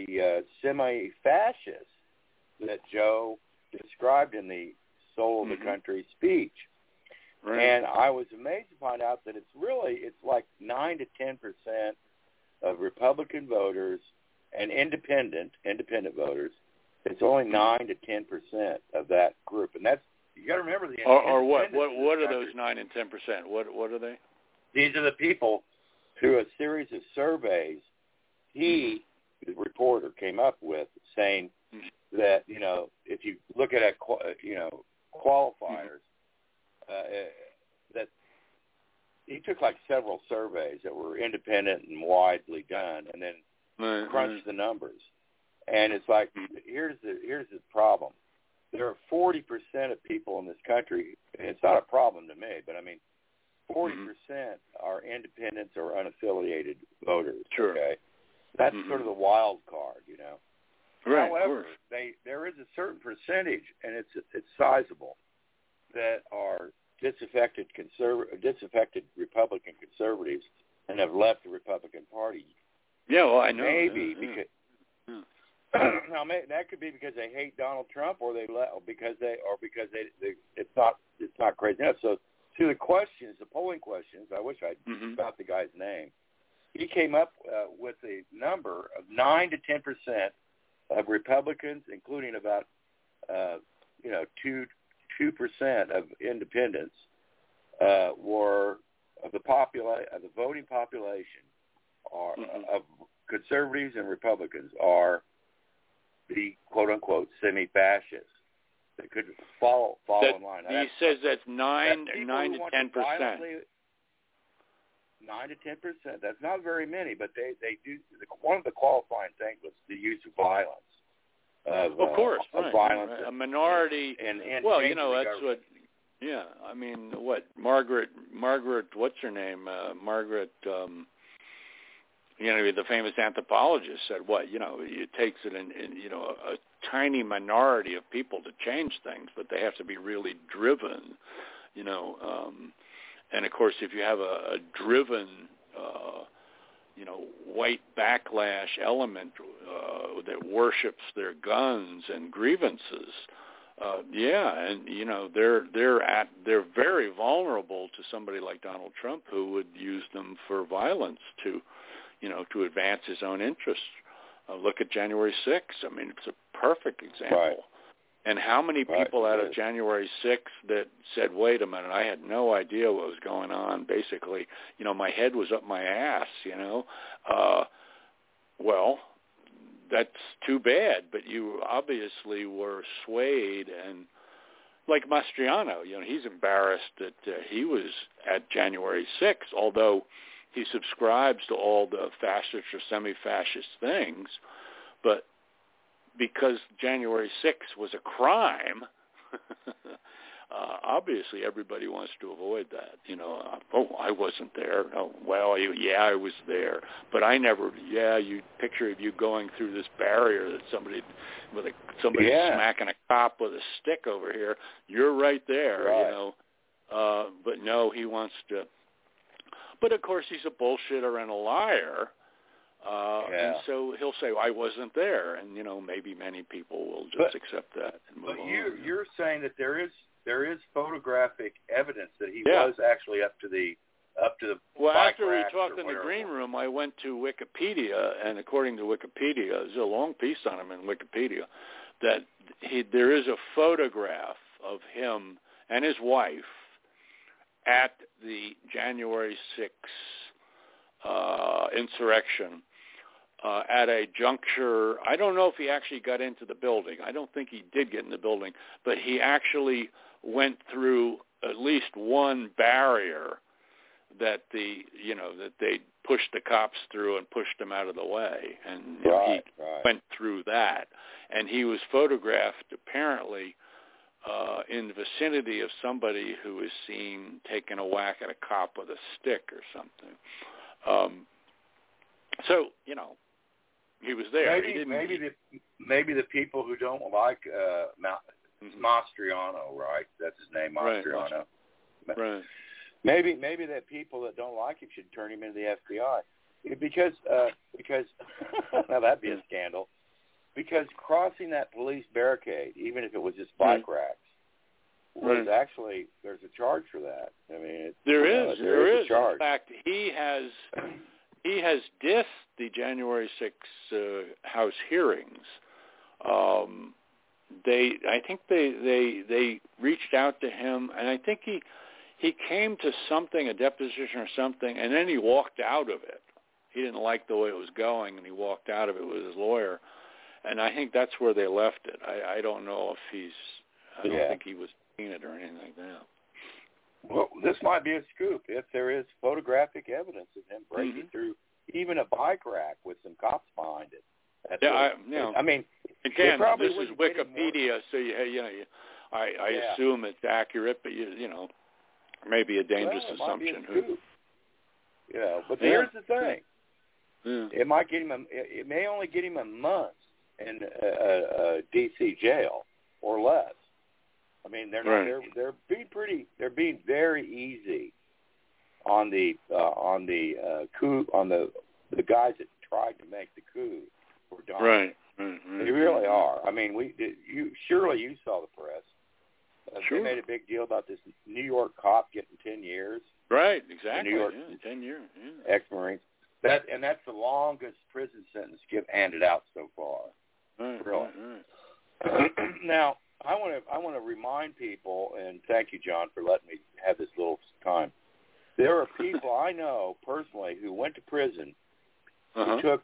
semi-fascists that Joe described in the Soul of the Country speech. Right. And I was amazed to find out that it's like 9 to 10% of Republican voters and independent voters. It's only 9 to 10% of that group, and that's you got to remember the. Or what? What are those 9 and 10%? What are they? These are the people through a series of surveys. The reporter, came up with saying that if you look at qualifiers, that he took like several surveys that were independent and widely done, and then crunched the numbers. And it's like here's the problem. There are 40% of people in this country. And it's not a problem to me, but I mean, 40% are independents or unaffiliated voters. Sure. Okay. That's sort of the wild card, Right. However, there is a certain percentage, and it's sizable, that are disaffected Republican conservatives and have left the Republican Party. Yeah, well, I know. Maybe because now that could be because they hate Donald Trump, or because it's not crazy enough. So to the questions, the polling questions, I wish I'd got the guy's name. He came up with a number of 9 to 10% of Republicans, including about 2% of independents, were of the voting population are of conservatives and Republicans are the quote unquote semi-fascists that could fall in line. He says that's 9 to 10%. 9 to 10%. That's not very many, but they do. One of the qualifying things was the use of violence. Of course, right. Violence. A minority. And well, that's what. Yeah, I mean, what Margaret? What's her name? Margaret. The famous anthropologist said, it takes it in a tiny minority of people to change things, but they have to be really driven. And of course, if you have a driven, white backlash element that worships their guns and grievances, And they're very vulnerable to somebody like Donald Trump, who would use them for violence to advance his own interests. Look at January 6th. I mean, it's a perfect example. Right. And how many people out of January 6th that said, "Wait a minute, I had no idea what was going on." Basically, my head was up my ass. Well, that's too bad, but you obviously were swayed, and like Mastriano, he's embarrassed that he was at January 6th, although he subscribes to all the fascist or semi-fascist things, but because January 6th was a crime, obviously everybody wants to avoid that. I wasn't there. Oh, well, I was there, but I never. You picture of you going through this barrier that somebody smacking a cop with a stick over here. You're right there, right. But no, he wants to. But of course, he's a bullshitter and a liar. And so he'll say, "I wasn't there," and maybe many people will just accept that and move on. You're saying that there is photographic evidence that he was actually up to the Well, bike after we racks talked or in the whatever. green room, I went to Wikipedia, and according to Wikipedia, there's a long piece on him in Wikipedia, that there is a photograph of him and his wife at the January 6th insurrection at a juncture. I don't know if he actually got into the building. I don't think he did get in the building, but he actually went through at least one barrier that they pushed the cops through and pushed them out of the way, and he went through that, and he was photographed apparently in the vicinity of somebody who was seen taking a whack at a cop with a stick or something. So he was there. Maybe the people who don't like Mastriano, right? That's his name, Mastriano. Right. Maybe that people that don't like him should turn him into the FBI, because now that'd be a scandal. Because crossing that police barricade, even if it was just bike racks, was actually, there's a charge for that. I mean, there is a charge. In fact, he has dissed the January 6th House hearings. I think they reached out to him, and I think he came to a deposition or something, and then he walked out of it. He didn't like the way it was going, and he walked out of it with his lawyer. And I think that's where they left it. I don't know if I don't think he was subpoenaed or anything like that. Well, this might be a scoop. If there is photographic evidence of him breaking through even a bike rack with some cops behind it. I mean, again, this is Wikipedia, so I assume it's accurate, but maybe a dangerous assumption. But here's the thing: it might get him. It may only get him a month in D.C. jail or less. I mean, they're being very easy on the coup, on the guys that tried to make the coup for Donald. Right. They really are. I mean, you saw the press. They made a big deal about this New York cop getting 10 years. Right, exactly. New York 10 years. Ex-Marine. That's the longest prison sentence handed out so far. Right, really. Right. Now, I want to remind people, and thank you, John, for letting me have this little time. There are people I know personally who went to prison who took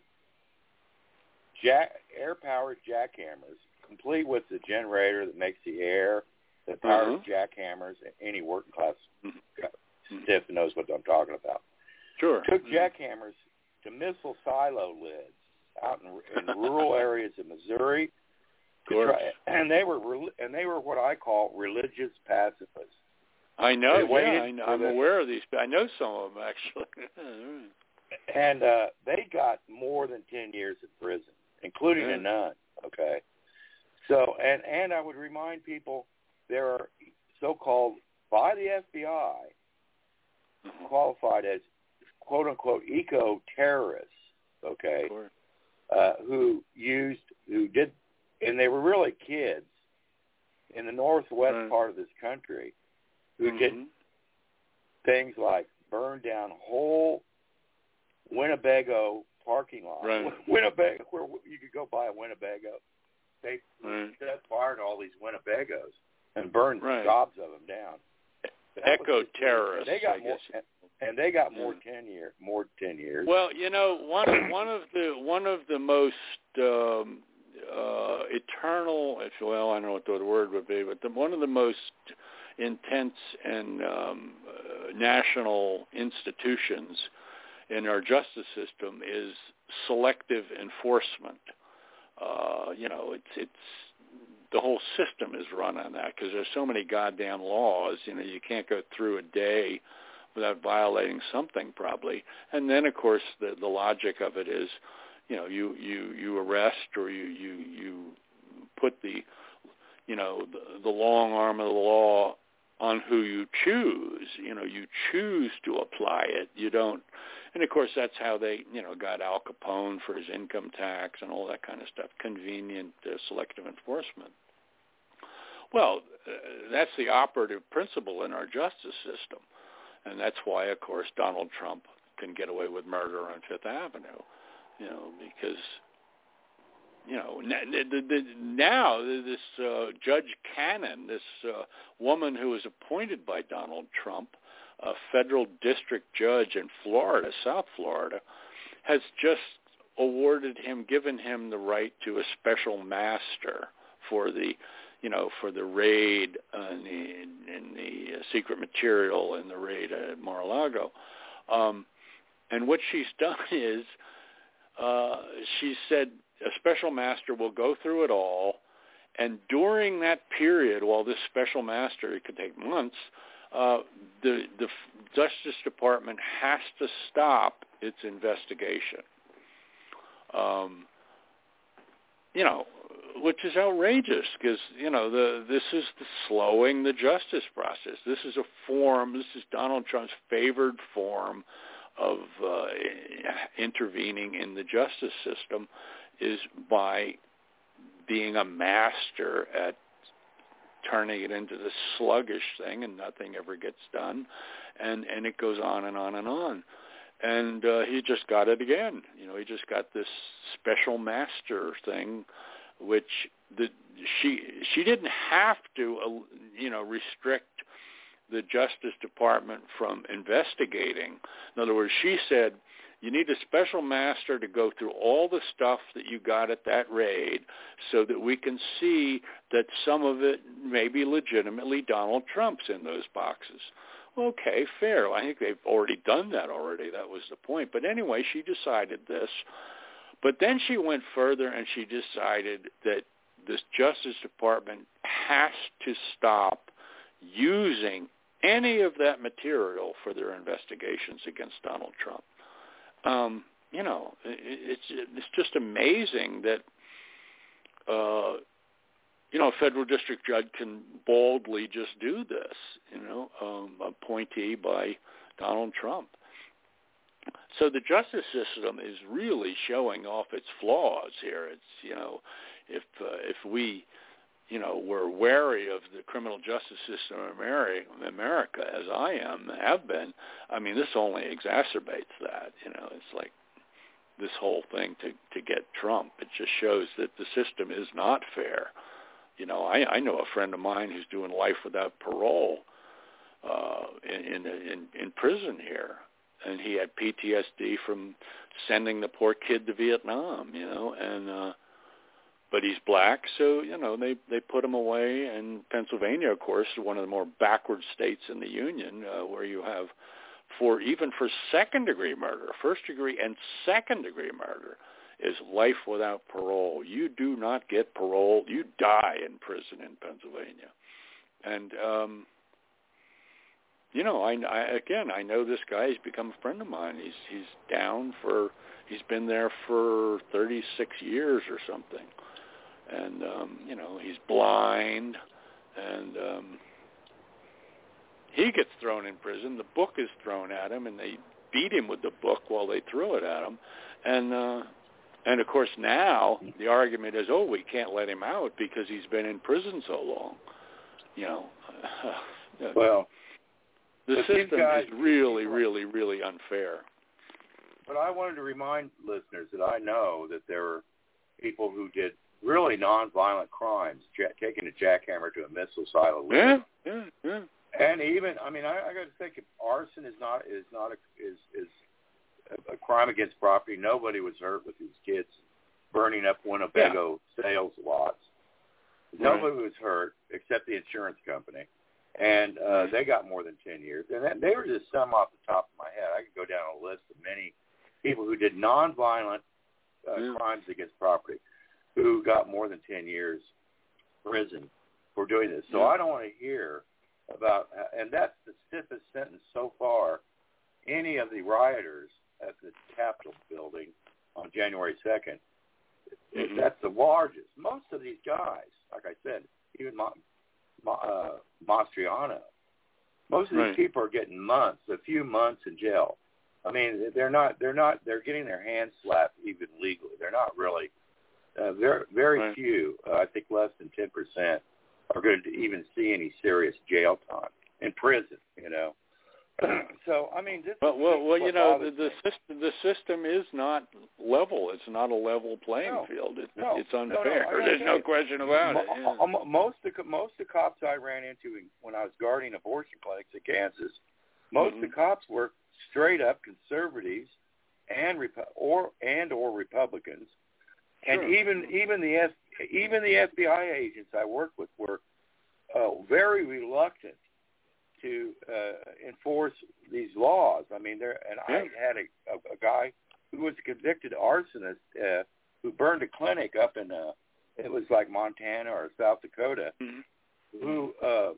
air-powered jackhammers, complete with the generator that makes the air that powers jackhammers. Any working-class stiff knows what I'm talking about. Sure. Took jackhammers to missile silo lids out in rural areas of Missouri. And they were what I call religious pacifists. I know. I'm aware of these. I know some of them actually. And they got more than 10 years in prison, including a nun. Okay. So, and I would remind people there are so-called by the FBI qualified as quote-unquote eco-terrorists. Okay. Who did. And they were really kids in the northwest part of this country who did things like burn down whole Winnebago parking lot. Winnebago, where you could go buy a Winnebago. They set fire to all these Winnebagos and burned gobs of them down. Eco-terrorists, they got more, and they got more 10 years. Well, you know, one of the most eternal, I don't know what the word would be, but one of the most intense and national institutions in our justice system is selective enforcement. You know, it's the whole system is run on that because there's so many goddamn laws. You know, you can't go through a day without violating something probably. And then, of course, the logic of it is, you know, you arrest or you put the long arm of the law on who you choose. You know, you choose to apply it. You don't. And, of course, that's how they, you know, got Al Capone for his income tax and all that kind of stuff, convenient selective enforcement. Well, that's the operative principle in our justice system. And that's why, of course, Donald Trump can get away with murder on Fifth Avenue, you know, because, you know, now this Judge Cannon, this woman who was appointed by Donald Trump, a federal district judge in Florida, South Florida, has just given him the right to a special master for the, you know, for the raid in the secret material in the raid at Mar-a-Lago. And what she's done is she said a special master will go through it all, and during that period, while this special master, it could take months, the Justice Department has to stop its investigation. You know, which is outrageous because, you know, this is slowing the justice process. This is this is Donald Trump's favored form of intervening in the justice system, is by being a master at turning it into this sluggish thing, and nothing ever gets done, and it goes on and on and on. And he just got it again. You know, he just got this special master thing, which she didn't have to, you know, restrict the Justice Department from investigating. In other words, she said, you need a special master to go through all the stuff that you got at that raid so that we can see that some of it may be legitimately Donald Trump's in those boxes. Okay, fair. I think they've already done that already. That was the point. But anyway, she decided this. But then she went further and she decided that this Justice Department has to stop using any of that material for their investigations against Donald Trump. You know, it's just amazing that, you know, a federal district judge can boldly just do this, you know, appointee by Donald Trump. So the justice system is really showing off its flaws here. It's, you know, if we, you know, were wary of the criminal justice system in America, as I have been, I mean, this only exacerbates that. You know, it's like this whole thing to get Trump. It just shows that the system is not fair. You know, I know a friend of mine who's doing life without parole in prison here, and he had PTSD from sending the poor kid to Vietnam. You know, and but he's black, so, you know, they put him away. And Pennsylvania, of course, is one of the more backward states in the Union, where you have, even for second-degree murder, first-degree and second-degree murder is life without parole. You do not get parole. You die in prison in Pennsylvania. And, you know, I know this guy. He's become a friend of mine. He's been there for 36 years or something. And, you know, he's blind, and he gets thrown in prison. The book is thrown at him, and they beat him with the book while they threw it at him. And of course, now the argument is, we can't let him out because he's been in prison so long. Well, the system guys, is really, really, really unfair. But I wanted to remind listeners that I know that there were people who did really nonviolent crimes, taking a jackhammer to a missile silo. Yeah. And even, I got to think, arson is a crime against property. Nobody was hurt with these kids burning up Winnebago sales lots. Nobody was hurt except the insurance company. And they got more than 10 years. And they were just some off the top of my head. I could go down a list of many people who did nonviolent crimes against property who got more than 10 years prison for doing this. So I don't want to hear about, and that's the stiffest sentence so far, any of the rioters at the Capitol building on January 2nd. That's the largest. Most of these guys, like I said, even Mastriano, most of these people are getting a few months in jail. I mean, they're getting their hands slapped even legally. They're not really, very few, I think less than 10% are going to even see any serious jail time in prison, So, I mean, this the system is not level. It's not a level playing field. It's unfair. There's no question about it. Yeah. Most of the cops I ran into when I was guarding abortion clinics in Kansas, most of the cops were straight up conservatives and or Republicans, and even the FBI agents I worked with were very reluctant to enforce these laws. I mean, I had a guy who was a convicted arsonist who burned a clinic up in it was like Montana or South Dakota, who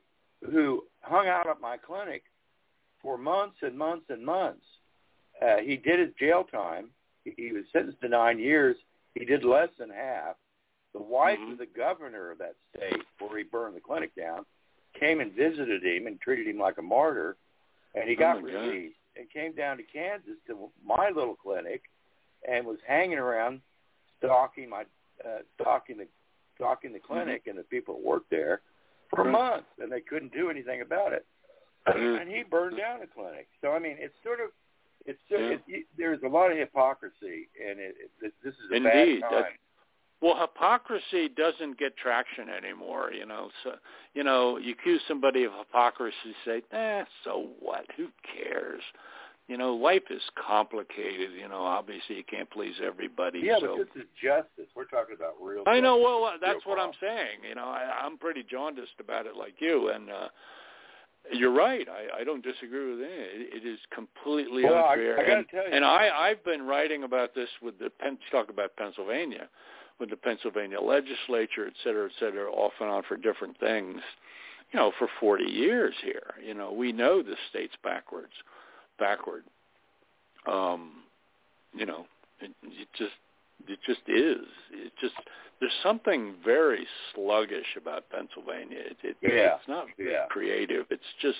hung out at my clinic for months and months and months. He did his jail time. He was sentenced to 9 years. He did less than half. The wife of the governor of that state, where he burned the clinic down, came and visited him and treated him like a martyr, and he got released and came down to Kansas to my little clinic and was hanging around stalking the clinic and the people that worked there for months, and they couldn't do anything about it. And he burned down the clinic. So, I mean, there's a lot of hypocrisy, and this is a bad time. Well, hypocrisy doesn't get traction anymore, So, you accuse somebody of hypocrisy, say, so what? Who cares? Life is complicated. Obviously you can't please everybody. Yeah, but this is justice. We're talking about real. I know. Well, that's what I'm saying. I'm pretty jaundiced about it, like you, and you're right. I don't disagree with it. It is completely unfair. I got to tell you. And I've been writing about this with talk about Pennsylvania, with the Pennsylvania legislature, et cetera, off and on for different things, for 40 years here. We know the state's backward. It just is. There's something very sluggish about Pennsylvania. It's not very creative. It's just,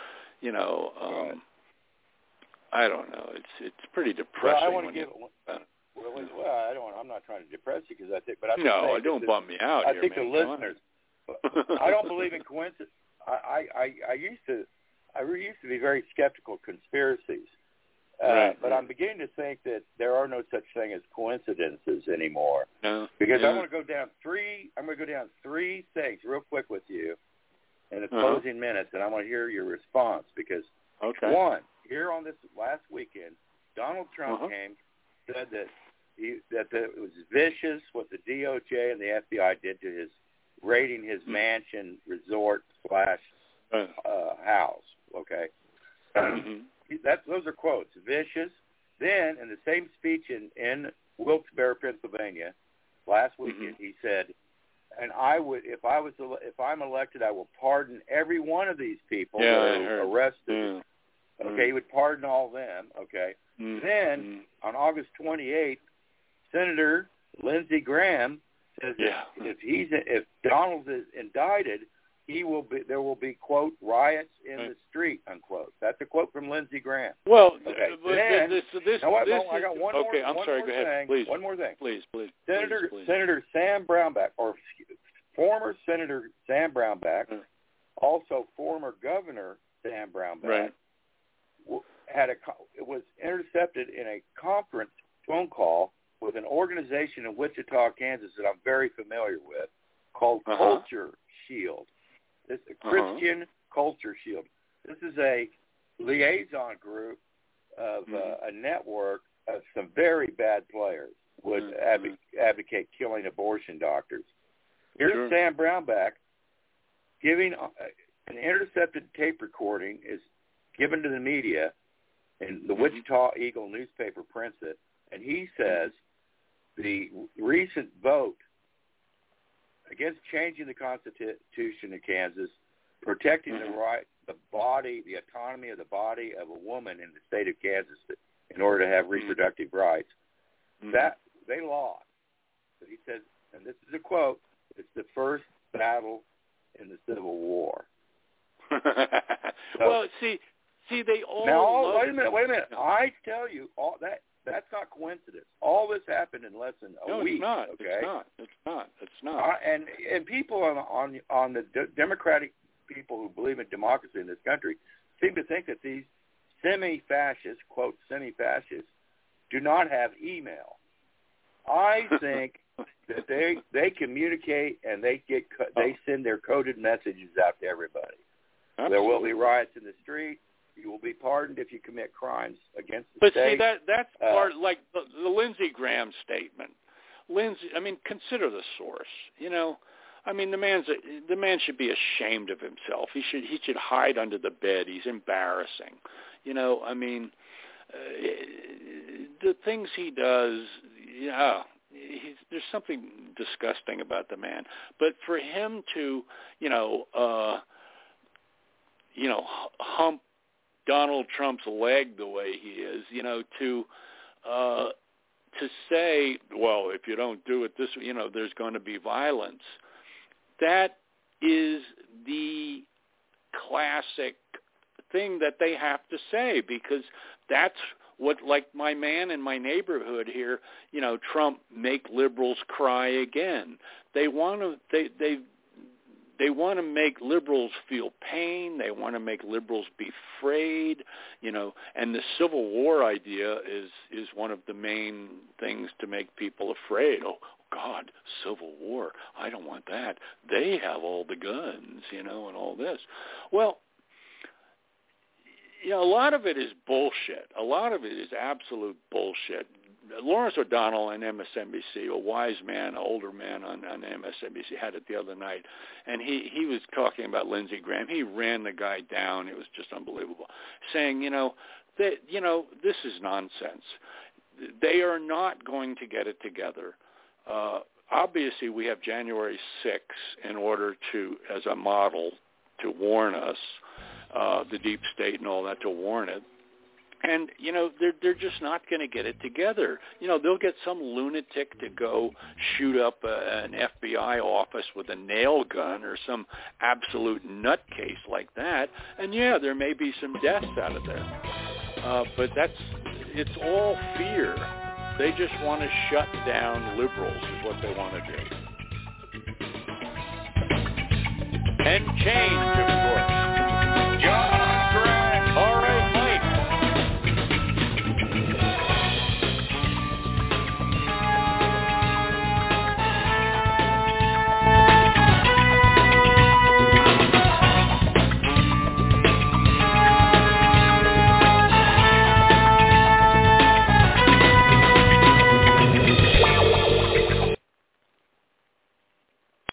I don't know. It's pretty depressing. Well, I want to give I'm not trying to depress you because I think, don't bum me out. I think the listeners. I don't believe in coincidence. I used to be very skeptical of conspiracies, but I'm beginning to think that there are no such thing as coincidences anymore. No, because I'm going to go down three things real quick with you in the closing minutes, and I want to hear your response because one, here on this last weekend, Donald Trump said that it was vicious what the DOJ and the FBI did to raiding his mansion, resort / house. Okay, those are quotes. Vicious. Then, in the same speech in Wilkes-Barre, Pennsylvania, last weekend, he said, "And I would, if I'm elected, I will pardon every one of these people that are arrested." Okay, he would pardon all of them. Okay. Then on August 28th, Senator Lindsey Graham says that if Donald is indicted, there will be quote riots in the street unquote. That's a quote from Lindsey Graham. Well, okay. I got one more. Okay, I'm sorry. Go ahead, please. One more thing, please. Senator Sam Brownback, or former Senator Sam Brownback, also former Governor Sam Brownback, was intercepted in a conference phone call with an organization in Wichita, Kansas that I'm very familiar with called Culture Shield. This is a Christian Culture Shield. This is a liaison group of a network of some very bad players would advocate killing abortion doctors. Here's Sam Brownback giving an intercepted tape recording is given to the media, and the Wichita Eagle newspaper prints it, and he says the recent vote against changing the Constitution of Kansas, protecting the right, the body, the autonomy of the body of a woman in the state of Kansas in order to have reproductive rights, that they lost. But he says, and this is a quote, it's the first battle in the Civil War. Well, see, they all. Now, wait a minute. I tell you, all that's not coincidence. All this happened in less than a week. No, it's not. Okay? It's not. And people on the Democratic people who believe in democracy in this country seem to think that these semi-fascists, quote semi-fascists, do not have email. I think that they communicate and they send their coded messages out to everybody. Absolutely. There will be riots in the street. You will be pardoned if you commit crimes against the state. But see, that's part like the Lindsey Graham statement. Consider the source. The man should be ashamed of himself. He should hide under the bed. He's embarrassing. The things he does, there's something disgusting about the man. But for him to, hump Donald Trump's leg the way he is, to say, well, if you don't do it this, there's going to be violence. That is the classic thing that they have to say, because that's what, like my man in my neighborhood here, Trump make liberals cry again. They want to they want to make liberals feel pain. They want to make liberals be afraid, and the Civil War idea is one of the main things to make people afraid. Oh, God, Civil War. I don't want that. They have all the guns, and all this. Well, a lot of it is bullshit. A lot of it is absolute bullshit. Lawrence O'Donnell on MSNBC, a wise man, an older man on MSNBC, had it the other night, and he was talking about Lindsey Graham. He ran the guy down. It was just unbelievable, saying, this is nonsense. They are not going to get it together. Obviously, we have January 6th in order to, as a model, to warn us, the deep state and all that, to warn it. And, they're just not going to get it together. They'll get some lunatic to go shoot up an FBI office with a nail gun or some absolute nutcase like that. And, there may be some deaths out of there. But it's all fear. They just want to shut down liberals is what they want to do. And change, of course.